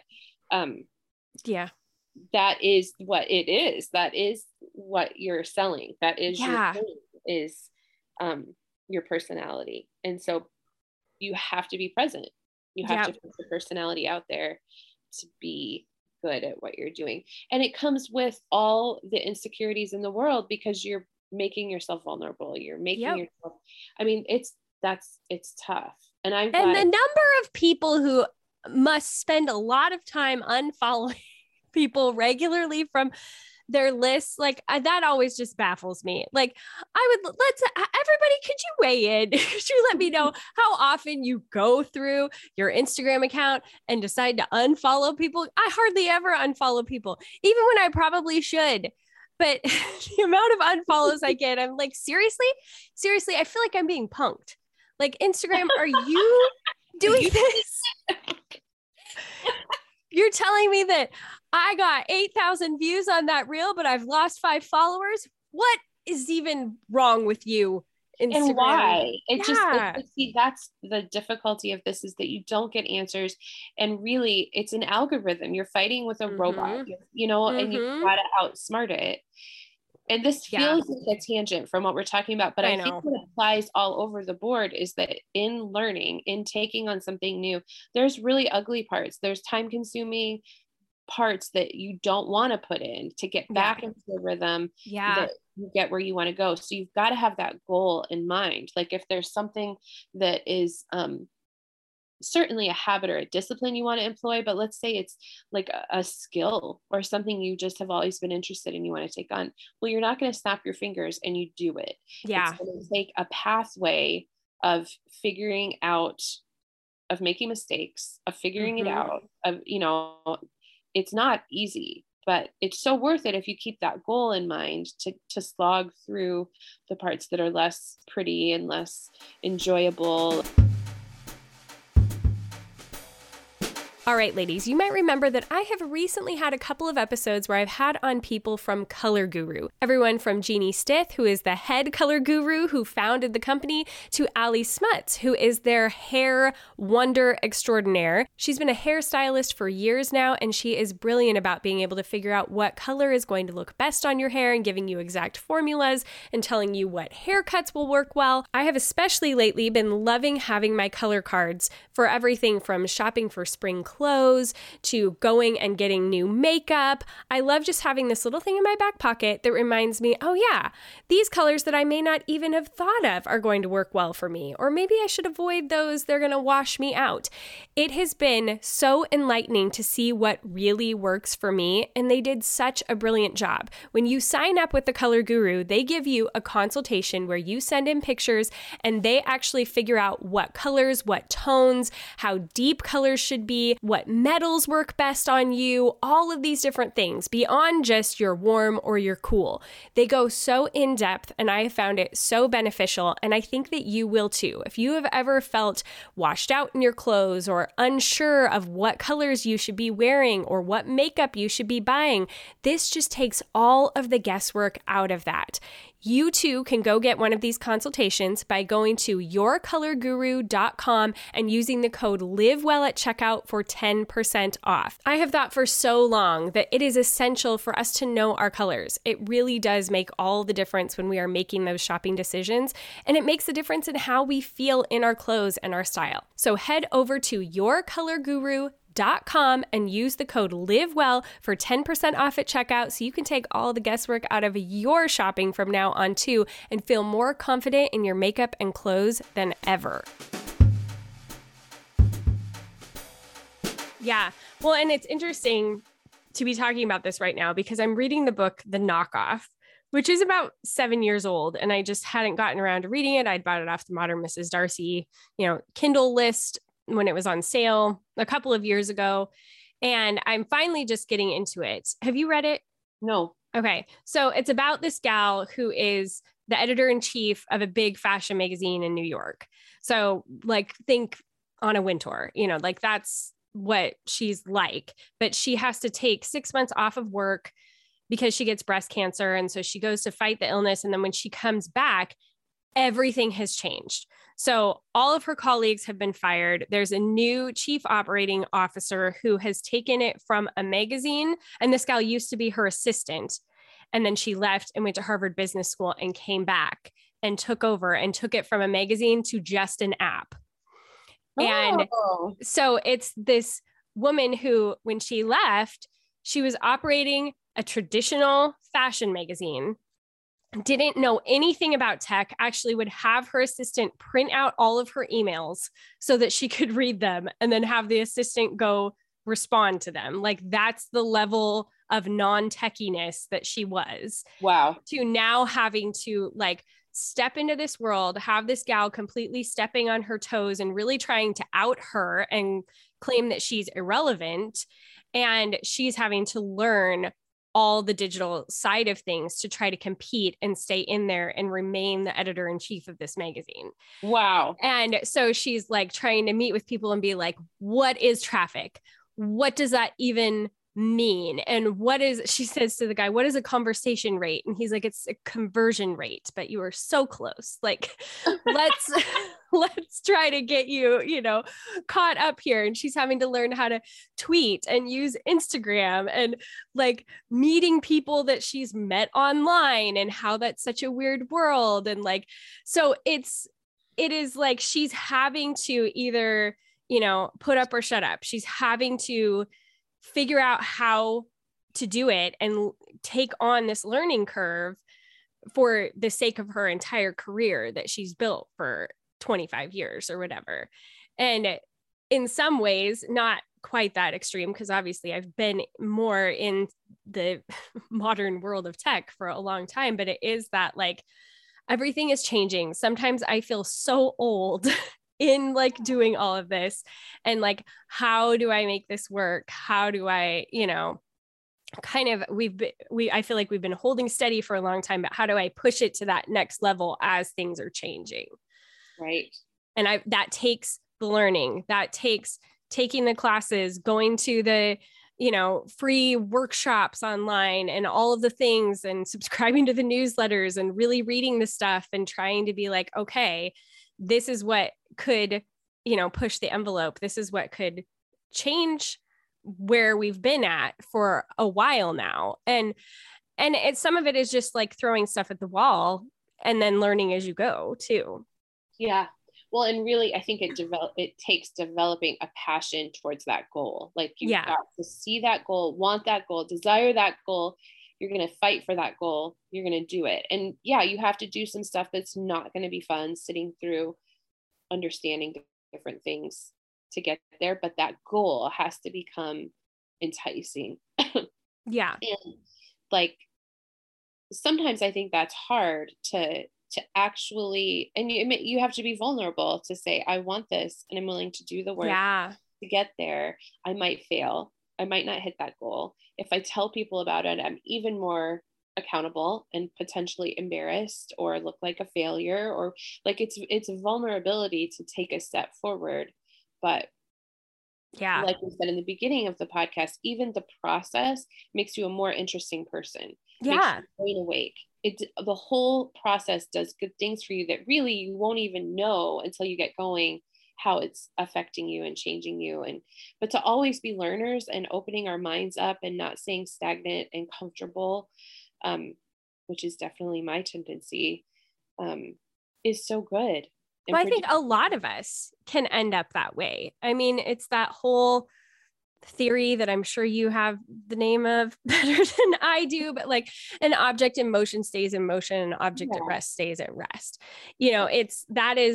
that is what it is. That is what you're selling. That is your thing, is your personality. And so you have to be present. You have to put your personality out there to be good at what you're doing. And it comes with all the insecurities in the world, because you're making yourself vulnerable. You're making yourself, I mean, it's tough. And the number of people who must spend a lot of time unfollowing people regularly from their lists, like that always just baffles me. Like, everybody, could you weigh in? Could you let me know how often you go through your Instagram account and decide to unfollow people? I hardly ever unfollow people, even when I probably should. But the amount of unfollows I get, I'm like, seriously, I feel like I'm being punked. Like, Instagram, are you doing this? You're telling me that I got 8,000 views on that reel, but I've lost 5 followers. What is even wrong with you, Instagram? And why? See, that's the difficulty of this, is that you don't get answers. And really, it's an algorithm. You're fighting with a robot, you know, and you've got to outsmart it. And this feels like a tangent from what we're talking about, but I think what applies all over the board is that in learning, in taking on something new, there's really ugly parts. There's time consuming parts that you don't want to put in to get back into the rhythm that you get where you want to go. So you've got to have that goal in mind. Like, if there's something that is certainly a habit or a discipline you want to employ, but let's say it's like a skill or something you just have always been interested in, you want to take on. Well, you're not going to snap your fingers and you do it. It's going to take a pathway of figuring out, of making mistakes, of figuring it out, of, you know, it's not easy, but it's so worth it if you keep that goal in mind, to slog through the parts that are less pretty and less enjoyable. All right, ladies, you might remember that I have recently had a couple of episodes where I've had on people from Color Guru. Everyone from Jeannie Stith, who is the head color guru who founded the company, to Ali Smuts, who is their hair wonder extraordinaire. She's been a hairstylist for years now, and she is brilliant about being able to figure out what color is going to look best on your hair and giving you exact formulas and telling you what haircuts will work well. I have especially lately been loving having my color cards for everything from shopping for spring clothes to going and getting new makeup. I love just having this little thing in my back pocket that reminds me, oh yeah, these colors that I may not even have thought of are going to work well for me, or maybe I should avoid those, they're going to wash me out. It has been so enlightening to see what really works for me, and they did such a brilliant job. When you sign up with the Color Guru, they give you a consultation where you send in pictures and they actually figure out what colors, what tones, how deep colors should be, what metals work best on you, all of these different things beyond just your warm or your cool. They go so in depth, and I have found it so beneficial, and I think that you will too. If you have ever felt washed out in your clothes or unsure of what colors you should be wearing or what makeup you should be buying, this just takes all of the guesswork out of that. You too can go get one of these consultations by going to yourcolorguru.com and using the code LIVEWELL at checkout for 10% off. I have thought for so long that it is essential for us to know our colors. It really does make all the difference when we are making those shopping decisions, and it makes a difference in how we feel in our clothes and our style. So head over to yourcolorguru.com and use the code LIVEWELL for 10% off at checkout so you can take all the guesswork out of your shopping from now on too and feel more confident in your makeup and clothes than ever. Yeah, well, and it's interesting to be talking about this right now because I'm reading the book, The Knockoff, which is about 7 years old, and I just hadn't gotten around to reading it. I'd bought it off the Modern Mrs. Darcy, Kindle list when it was on sale a couple of years ago, and I'm finally just getting into it. Have you read it? No. Okay. So it's about this gal who is the editor-in-chief of a big fashion magazine in New York. So think Anna Wintour, that's what she's like, but she has to take 6 months off of work because she gets breast cancer. And so she goes to fight the illness. And then when she comes back, everything has changed. So all of her colleagues have been fired. There's a new chief operating officer who has taken it from a magazine. And this gal used to be her assistant. And then she left and went to Harvard Business School and came back and took over and took it from a magazine to just an app. And so it's this woman who, when she left, she was operating a traditional fashion magazine, didn't know anything about tech, actually would have her assistant print out all of her emails so that she could read them and then have the assistant go respond to them. That's the level of non-techiness that she was. Wow. To now having to step into this world, have this gal completely stepping on her toes and really trying to out her and claim that she's irrelevant. And she's having to learn all the digital side of things to try to compete and stay in there and remain the editor-in-chief of this magazine. Wow. And so she's trying to meet with people and be like, what is traffic? What does that even mean? And she says to the guy, what is a conversation rate? And he's like, it's a conversion rate, but you are so close. Let's try to get you, caught up here. And she's having to learn how to tweet and use Instagram and meeting people that she's met online and how that's such a weird world. And so it is she's having to either, put up or shut up. She's having to figure out how to do it and take on this learning curve for the sake of her entire career that she's built for 25 years or whatever. And in some ways, not quite that extreme, because obviously I've been more in the modern world of tech for a long time, but it is that everything is changing. Sometimes I feel so old in doing all of this and how do I make this work? How do I, I feel like we've been holding steady for a long time, but how do I push it to that next level as things are changing? Right. And that takes the learning, that takes taking the classes, going to the, free workshops online and all of the things, and subscribing to the newsletters and really reading the stuff and trying to be like, okay, this is what could, push the envelope. This is what could change where we've been at for a while now. And some of it is just like throwing stuff at the wall and then learning as you go too. Yeah. Well, and really, I think it takes developing a passion towards that goal. Like you've got to see that goal, want that goal, desire that goal. You're going to fight for that goal. You're going to do it. And yeah, you have to do some stuff that's not going to be fun, sitting through understanding different things to get there. But that goal has to become enticing. Yeah. And like, sometimes I think that's hard to actually, and you have to be vulnerable to say, I want this and I'm willing to do the work to get there. I might fail. I might not hit that goal. If I tell people about it, I'm even more accountable and potentially embarrassed or look like a failure, or like it's a vulnerability to take a step forward. But like we said in the beginning of the podcast, even the process makes you a more interesting person. Makes your brain awake. The whole process does good things for you that really you won't even know until you get going, how it's affecting you and changing you. But to always be learners and opening our minds up and not staying stagnant and comfortable, which is definitely my tendency, is so good. Well, I think a lot of us can end up that way. I mean, it's that whole theory that I'm sure you have the name of better than I do, but like an object in motion stays in motion, an object at rest stays at rest. It's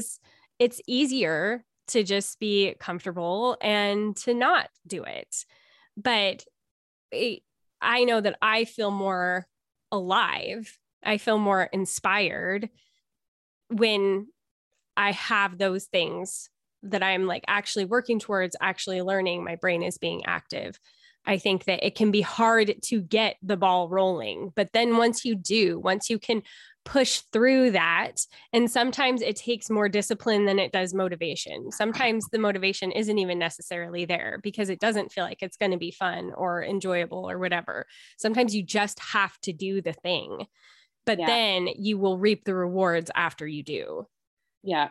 easier to just be comfortable and to not do it. But I know that I feel more alive. I feel more inspired when I have those things that I'm like actually working towards, actually learning. My brain is being active. I think that it can be hard to get the ball rolling, but then once you can push through that, and sometimes it takes more discipline than it does motivation. Sometimes the motivation isn't even necessarily there because it doesn't feel like it's going to be fun or enjoyable or whatever. Sometimes you just have to do the thing, but then you will reap the rewards after you do. Yeah.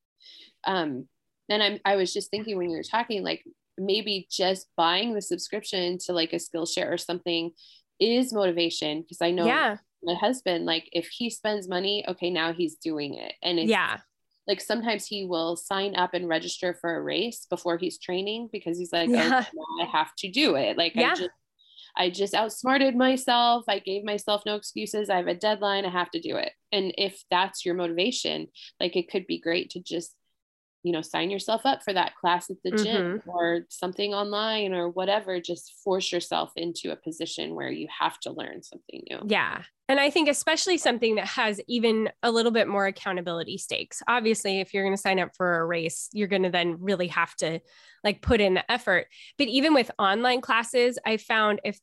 And I was just thinking when you were talking, like maybe just buying the subscription to like a Skillshare or something is motivation. Because I know my husband, like if he spends money, okay, now he's doing it. And it's like sometimes he will sign up and register for a race before he's training because he's like, oh, now I have to do it. Like I just outsmarted myself. I gave myself no excuses. I have a deadline. I have to do it. And if that's your motivation, like it could be great to just, sign yourself up for that class at the gym or something online or whatever. Just force yourself into a position where you have to learn something new. Yeah. And I think especially something that has even a little bit more accountability stakes. Obviously, if you're going to sign up for a race, you're going to then really have to like put in the effort. But even with online classes, I found if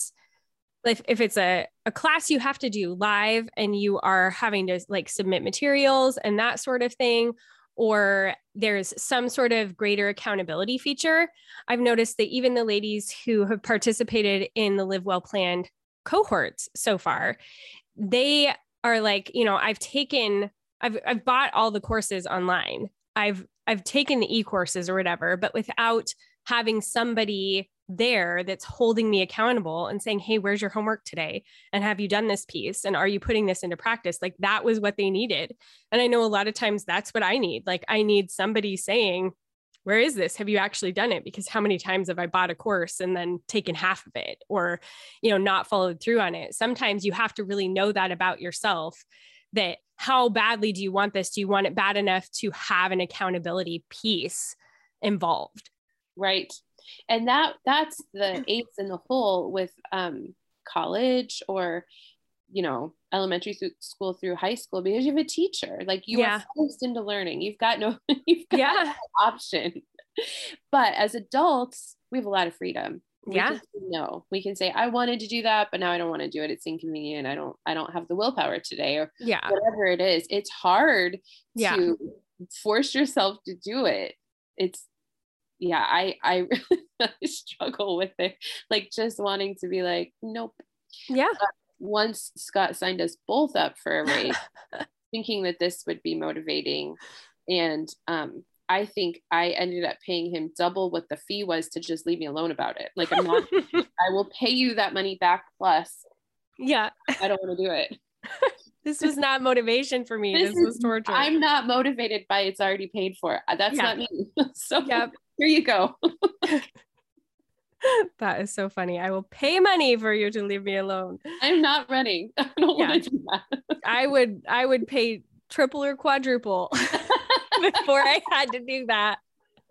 it's a class you have to do live and you are having to like submit materials and that sort of thing, or there's some sort of greater accountability feature, I've noticed that even the ladies who have participated in the Live Well Planned cohorts so far, they are like, I've bought all the courses online. I've taken the e-courses or whatever, but without having somebody there that's holding me accountable and saying, hey, where's your homework today? And have you done this piece? And are you putting this into practice? Like that was what they needed. And I know a lot of times that's what I need. Like I need somebody saying, where is this? Have you actually done it? Because how many times have I bought a course and then taken half of it or, not followed through on it? Sometimes you have to really know that about yourself, that how badly do you want this? Do you want it bad enough to have an accountability piece involved? Right. And that's the aches in the hole with college or, elementary school through high school, because you have a teacher, like you are forced into learning. You've got no option. But as adults, we have a lot of freedom. We can say, I wanted to do that, but now I don't want to do it. It's inconvenient. I don't have the willpower today or whatever it is. It's hard to force yourself to do it. yeah, I really struggle with it. Like just wanting to be like, nope. Yeah. But once Scott signed us both up for a race, thinking that this would be motivating. And I think I ended up paying him double what the fee was to just leave me alone about it. Like, I'm not, I will pay you that money back plus. Yeah. I don't want to do it. This was not motivation for me. This was torture. I'm not motivated by it's already paid for. That's not me. So here you go. That is so funny. I will pay money for you to leave me alone. I'm not running. I don't want to do that. I would pay triple or quadruple before I had to do that.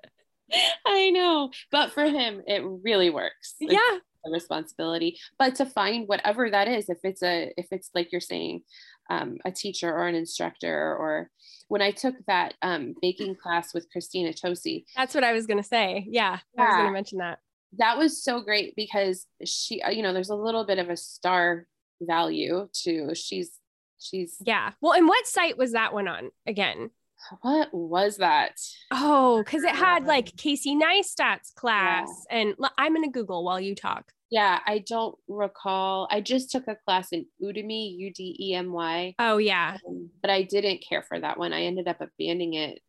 I know. But for him, it really works. Yeah. It's a responsibility. But to find whatever that is, if it's like you're saying, a teacher or an instructor, or when I took that baking class with Christina Tosi. That's what I was going to say. Yeah. I was going to mention that. That was so great because she, there's a little bit of a star value to she's yeah. Well, and what site was that one on again? What was that? Oh, because it had like Casey Neistat's class, and I'm going to Google while you talk. Yeah, I don't recall. I just took a class in Udemy, Udemy. Oh yeah. But I didn't care for that one. I ended up abandoning it.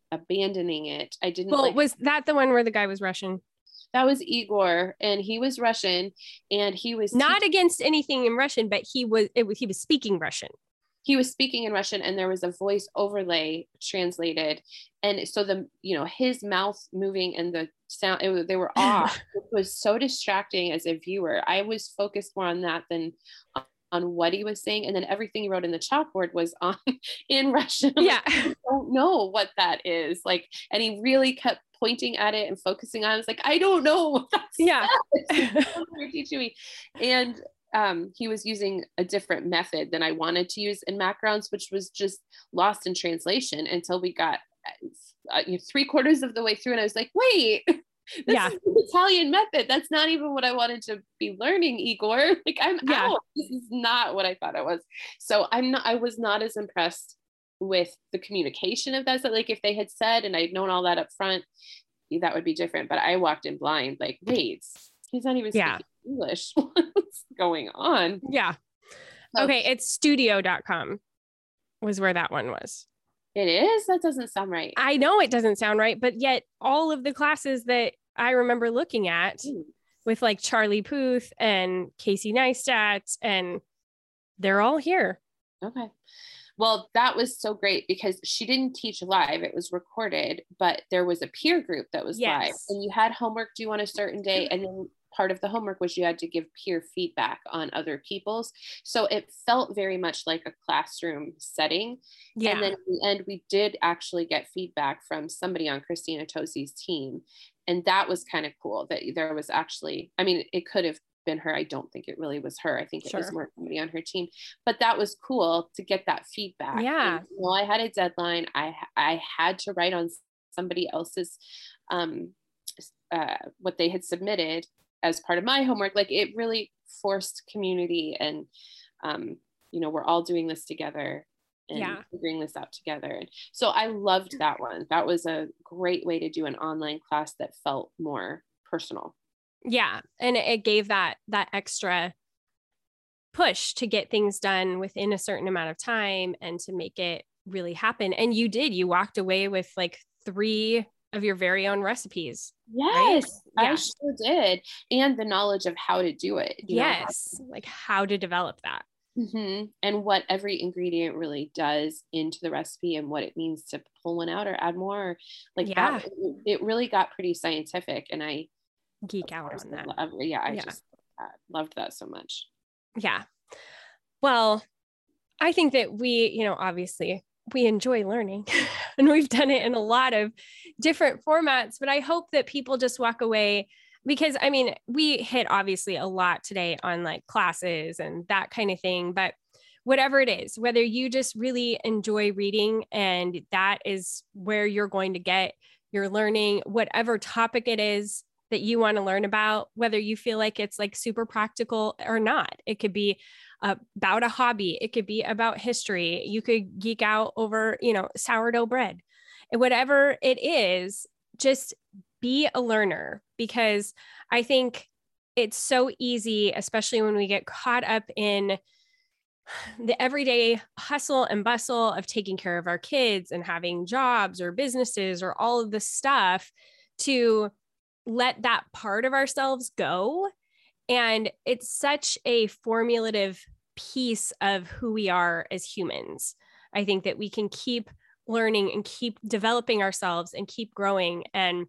I didn't. Well, was that the one where the guy was Russian? That was Igor, and he was Russian, and he was not against anything in Russian, but he was speaking Russian. He was speaking in Russian, and there was a voice overlay translated. And so his mouth moving and the sound, they were off. It was so distracting as a viewer. I was focused more on that than on what he was saying. And then everything he wrote in the chalkboard was in Russian. Yeah. I don't know what that is. Like, and he really kept pointing at it and focusing on it. I was like, I don't know what that's. Yeah. You're teaching me. And he was using a different method than I wanted to use in Macgrounds, which was just lost in translation until we got 3/4 of the way through. And I was like, wait, this is the Italian method. That's not even what I wanted to be learning, Igor. Like, I'm out. This is not what I thought it was. So I was not as impressed with the communication of that. So like if they had said, and I'd known all that up front, that would be different. But I walked in blind, like, wait, he's not even speaking English. What's going on? Yeah. So, okay. It's studio.com was where that one was. It is? That doesn't sound right. I know it doesn't sound right, but yet all of the classes that I remember looking at with like Charlie Puth and Casey Neistat, and they're all here. Okay. Well, that was so great because she didn't teach live. It was recorded, but there was a peer group that was live, and you had homework due on a certain day. And then part of the homework was you had to give peer feedback on other people's. So it felt very much like a classroom setting. Yeah. And then in the end, we did actually get feedback from somebody on Christina Tosi's team. And that was kind of cool that there was actually, I mean, it could have been her. I don't think it really was her. I think it was more somebody on her team, but that was cool to get that feedback. Yeah. And, I had a deadline. I had to write on somebody else's, what they had submitted as part of my homework. Like, it really forced community, and we're all doing this together and figuring this out together. And so I loved that one. That was a great way to do an online class that felt more personal. Yeah. And it gave that extra push to get things done within a certain amount of time and to make it really happen. And you walked away with like 3 of your very own recipes. Yes, right? I sure did. And the knowledge of how to do it. Like how to develop that. Mm-hmm. And what every ingredient really does into the recipe and what it means to pull one out or add more. That, it really got pretty scientific, and I geek out on that. I just loved that so much. Yeah. Well, I think that we, obviously we enjoy learning and we've done it in a lot of different formats, but I hope that people just walk away, because I mean, we hit obviously a lot today on like classes and that kind of thing, but whatever it is, whether you just really enjoy reading and that is where you're going to get your learning, whatever topic it is that you want to learn about, whether you feel like it's like super practical or not. It could be about a hobby. It could be about history. You could geek out over, sourdough bread. And whatever it is, just be a learner, because I think it's so easy, especially when we get caught up in the everyday hustle and bustle of taking care of our kids and having jobs or businesses or all of this stuff, to let that part of ourselves go. And it's such a formulative piece of who we are as humans. I think that we can keep learning and keep developing ourselves and keep growing. And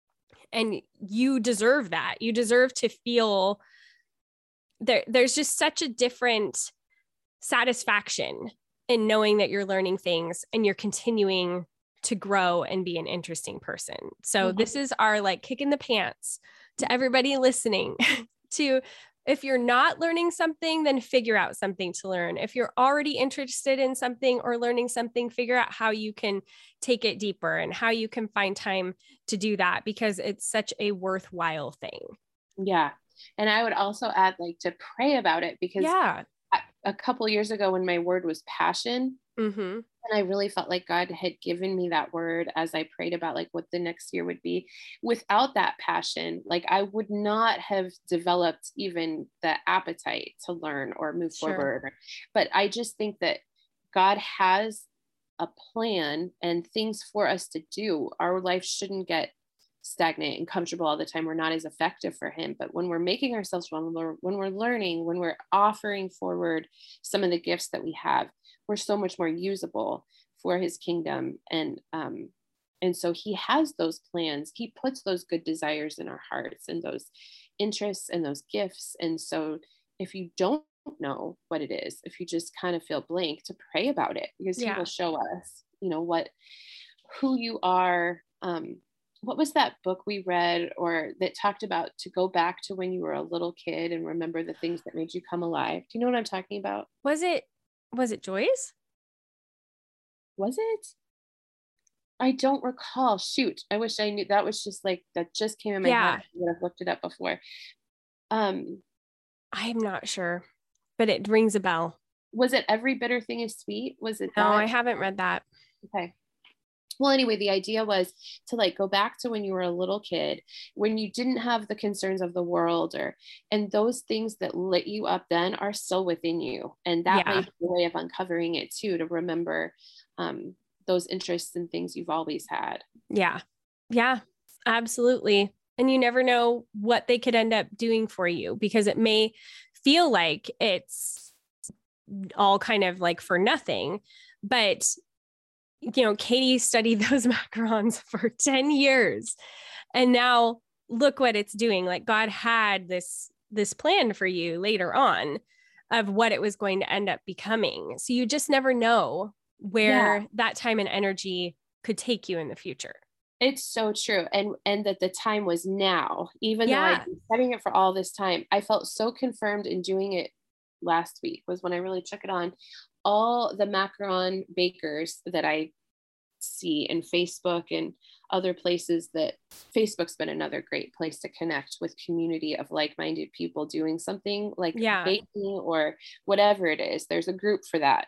you deserve that. You deserve to feel there's just such a different satisfaction in knowing that you're learning things and you're continuing to grow and be an interesting person. So this is our like kick in the pants to everybody listening to, if you're not learning something, then figure out something to learn. If you're already interested in something or learning something, figure out how you can take it deeper and how you can find time to do that, because it's such a worthwhile thing. Yeah. And I would also add, like, to pray about it, because a couple of years ago when my word was passion, and I really felt like God had given me that word as I prayed about like what the next year would be. Without that passion, like I would not have developed even the appetite to learn or move forward. But I just think that God has a plan and things for us to do. Our life shouldn't get stagnant and comfortable all the time. We're not as effective for him. But when we're making ourselves vulnerable, when we're learning, when we're offering forward some of the gifts that we have, we're so much more usable for his kingdom. And so he has those plans. He puts those good desires in our hearts and those interests and those gifts. And so if you don't know what it is, if you just kind of feel blank, to pray about it, because he will show us, you know, who you are. What was that book we read or that talked about to go back to when you were a little kid and remember the things that made you come alive? Do you know what I'm talking about? Was it Joyce? Was it? I don't recall. Shoot. I wish I knew. That was just like, that just came in my head. I would have looked it up before. I'm not sure, but it rings a bell. Was it Every Bitter Thing is Sweet? Was it that? No, I haven't read that. Okay. Well, anyway, the idea was to like go back to when you were a little kid, when you didn't have the concerns of the world, and those things that lit you up then are still within you. And that might be a way of uncovering it too, to remember those interests and things you've always had. Yeah. Yeah, absolutely. And you never know what they could end up doing for you, because it may feel like it's all kind of like for nothing, but you know, Katie studied those macarons for 10 years and now look what it's doing. Like God had this plan for you later on of what it was going to end up becoming. So you just never know where that time and energy could take you in the future. It's so true. And that the time was now, even though I'd been studying it for all this time. I felt so confirmed in doing it last week was when I really took it on. All the macaron bakers that I see in Facebook and other places, that Facebook's been another great place to connect with community of like-minded people doing something like baking or whatever it is. There's a group for that.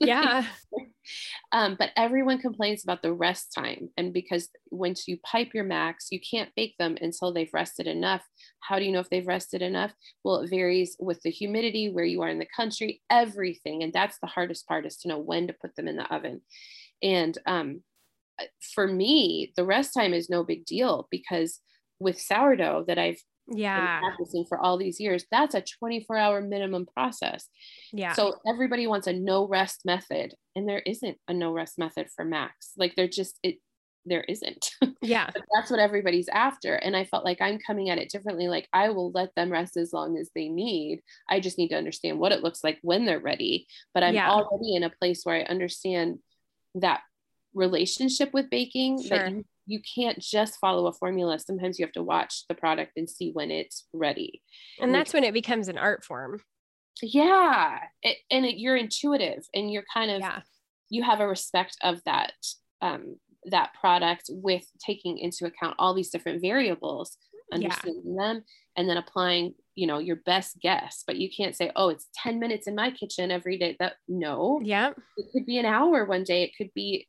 But everyone complains about the rest time. And because once you pipe your macs, you can't bake them until they've rested enough. How do you know if they've rested enough? Well, it varies with the humidity, where you are in the country, everything. And that's the hardest part, is to know when to put them in the oven. And for me, the rest time is no big deal, because with sourdough that I've been practicing for all these years, that's a 24-hour minimum process. So everybody wants a no rest method, and there isn't a no rest method for macs. Like there isn't. But that's what everybody's after. And I felt like I'm coming at it differently. Like I will let them rest as long as they need. I just need to understand what it looks like when they're ready. But I'm already in a place where I understand that relationship with baking, that you can't just follow a formula. Sometimes you have to watch the product and see when it's ready. And that's when it becomes an art form. You're intuitive, and you're kind of, you have a respect of that, that product, with taking into account all these different variables, understanding them, and then applying, you know, your best guess. But you can't say, oh, it's 10 minutes in my kitchen every day. It could be an hour one day. It could be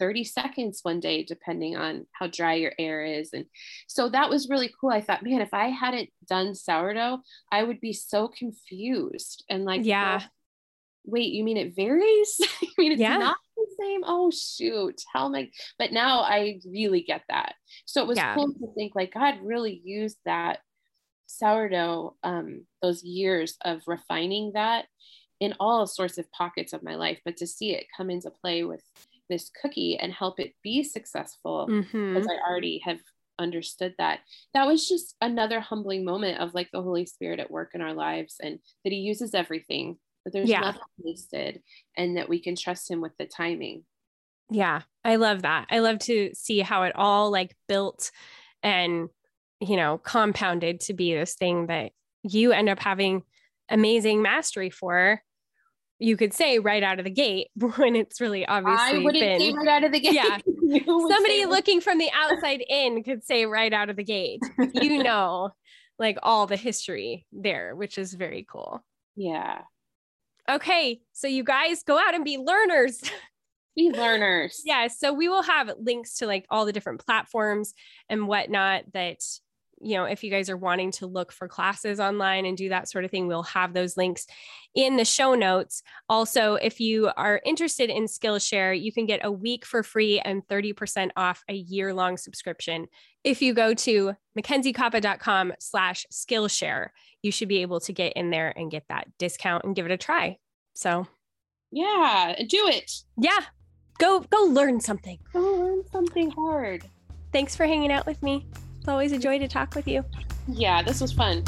30 seconds one day, depending on how dry your air is. And so that was really cool. I thought, man, if I hadn't done sourdough, I would be so confused and like, yeah. well, wait, you mean it varies? You mean it's Yeah. not the same? Oh shoot, how am I? But now I really get that. So it was cool to think like God really used that sourdough, those years of refining that in all sorts of pockets of my life, but to see it come into play with this cookie and help it be successful, because I already have understood that was just another humbling moment of like the Holy Spirit at work in our lives, and that he uses everything, that there's nothing wasted, and that we can trust him with the timing. Yeah. I love that. I love to see how it all like built and, you know, compounded to be this thing that you end up having amazing mastery for. You could say right out of the gate, when it's really obviously I wouldn't say right out of the gate. Yeah. Somebody looking from the outside in could say right out of the gate, you know, like all the history there, which is very cool. Yeah. Okay. So you guys go out and be learners. Be learners. Yeah. So we will have links to like all the different platforms and whatnot that, you know, if you guys are wanting to look for classes online and do that sort of thing, we'll have those links in the show notes. Also, if you are interested in Skillshare, you can get a week for free and 30% off a year-long subscription. If you go to MackenzieKoppa.com/Skillshare, you should be able to get in there and get that discount and give it a try. So yeah, do it. Yeah. Go learn something. Go learn something hard. Thanks for hanging out with me. It's always a joy to talk with you. Yeah, this was fun.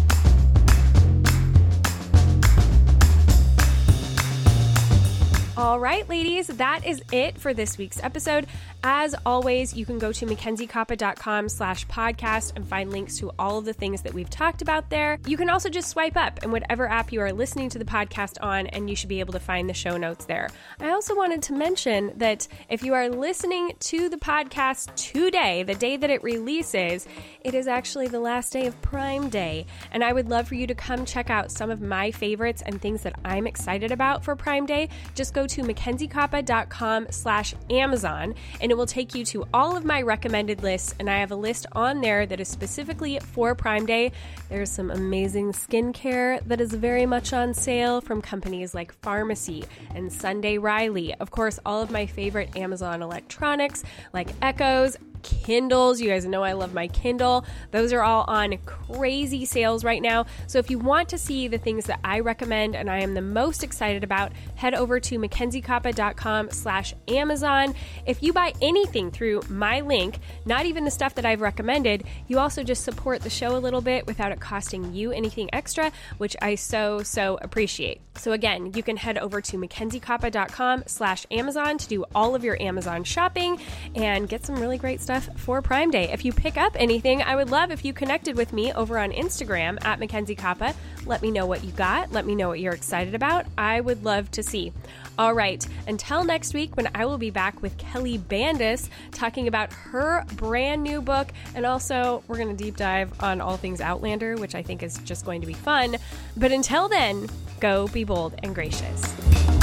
All right, ladies, that is it for this week's episode. As always, you can go to MackenzieKoppa.com/podcast and find links to all of the things that we've talked about there. You can also just swipe up in whatever app you are listening to the podcast on, and you should be able to find the show notes there. I also wanted to mention that if you are listening to the podcast today, the day that it releases, it is actually the last day of Prime Day. And I would love for you to come check out some of my favorites and things that I'm excited about for Prime Day. Just go to MackenzieKoppa.com/Amazon, and it will take you to all of my recommended lists. And I have a list on there that is specifically for Prime Day. There's some amazing skincare that is very much on sale from companies like Pharmacy and Sunday Riley. Of course, all of my favorite Amazon electronics like Echoes, Kindles. You guys know I love my Kindle. Those are all on crazy sales right now. So if you want to see the things that I recommend and I am the most excited about, head over to MackenzieKoppa.com/Amazon. If you buy anything through my link, not even the stuff that I've recommended, you also just support the show a little bit without it costing you anything extra, which I so appreciate. So again, you can head over to MackenzieKoppa.com/Amazon to do all of your Amazon shopping and get some really great stuff for Prime Day. If you pick up anything, I would love if you connected with me over on Instagram at MackenzieKoppa. Let me know what you got. Let me know what you're excited about. I would love to see. All right, until next week when I will be back with Kelly Bandis talking about her brand new book, and also we're going to deep dive on all things Outlander, which I think is just going to be fun. But until then, go be bold and gracious.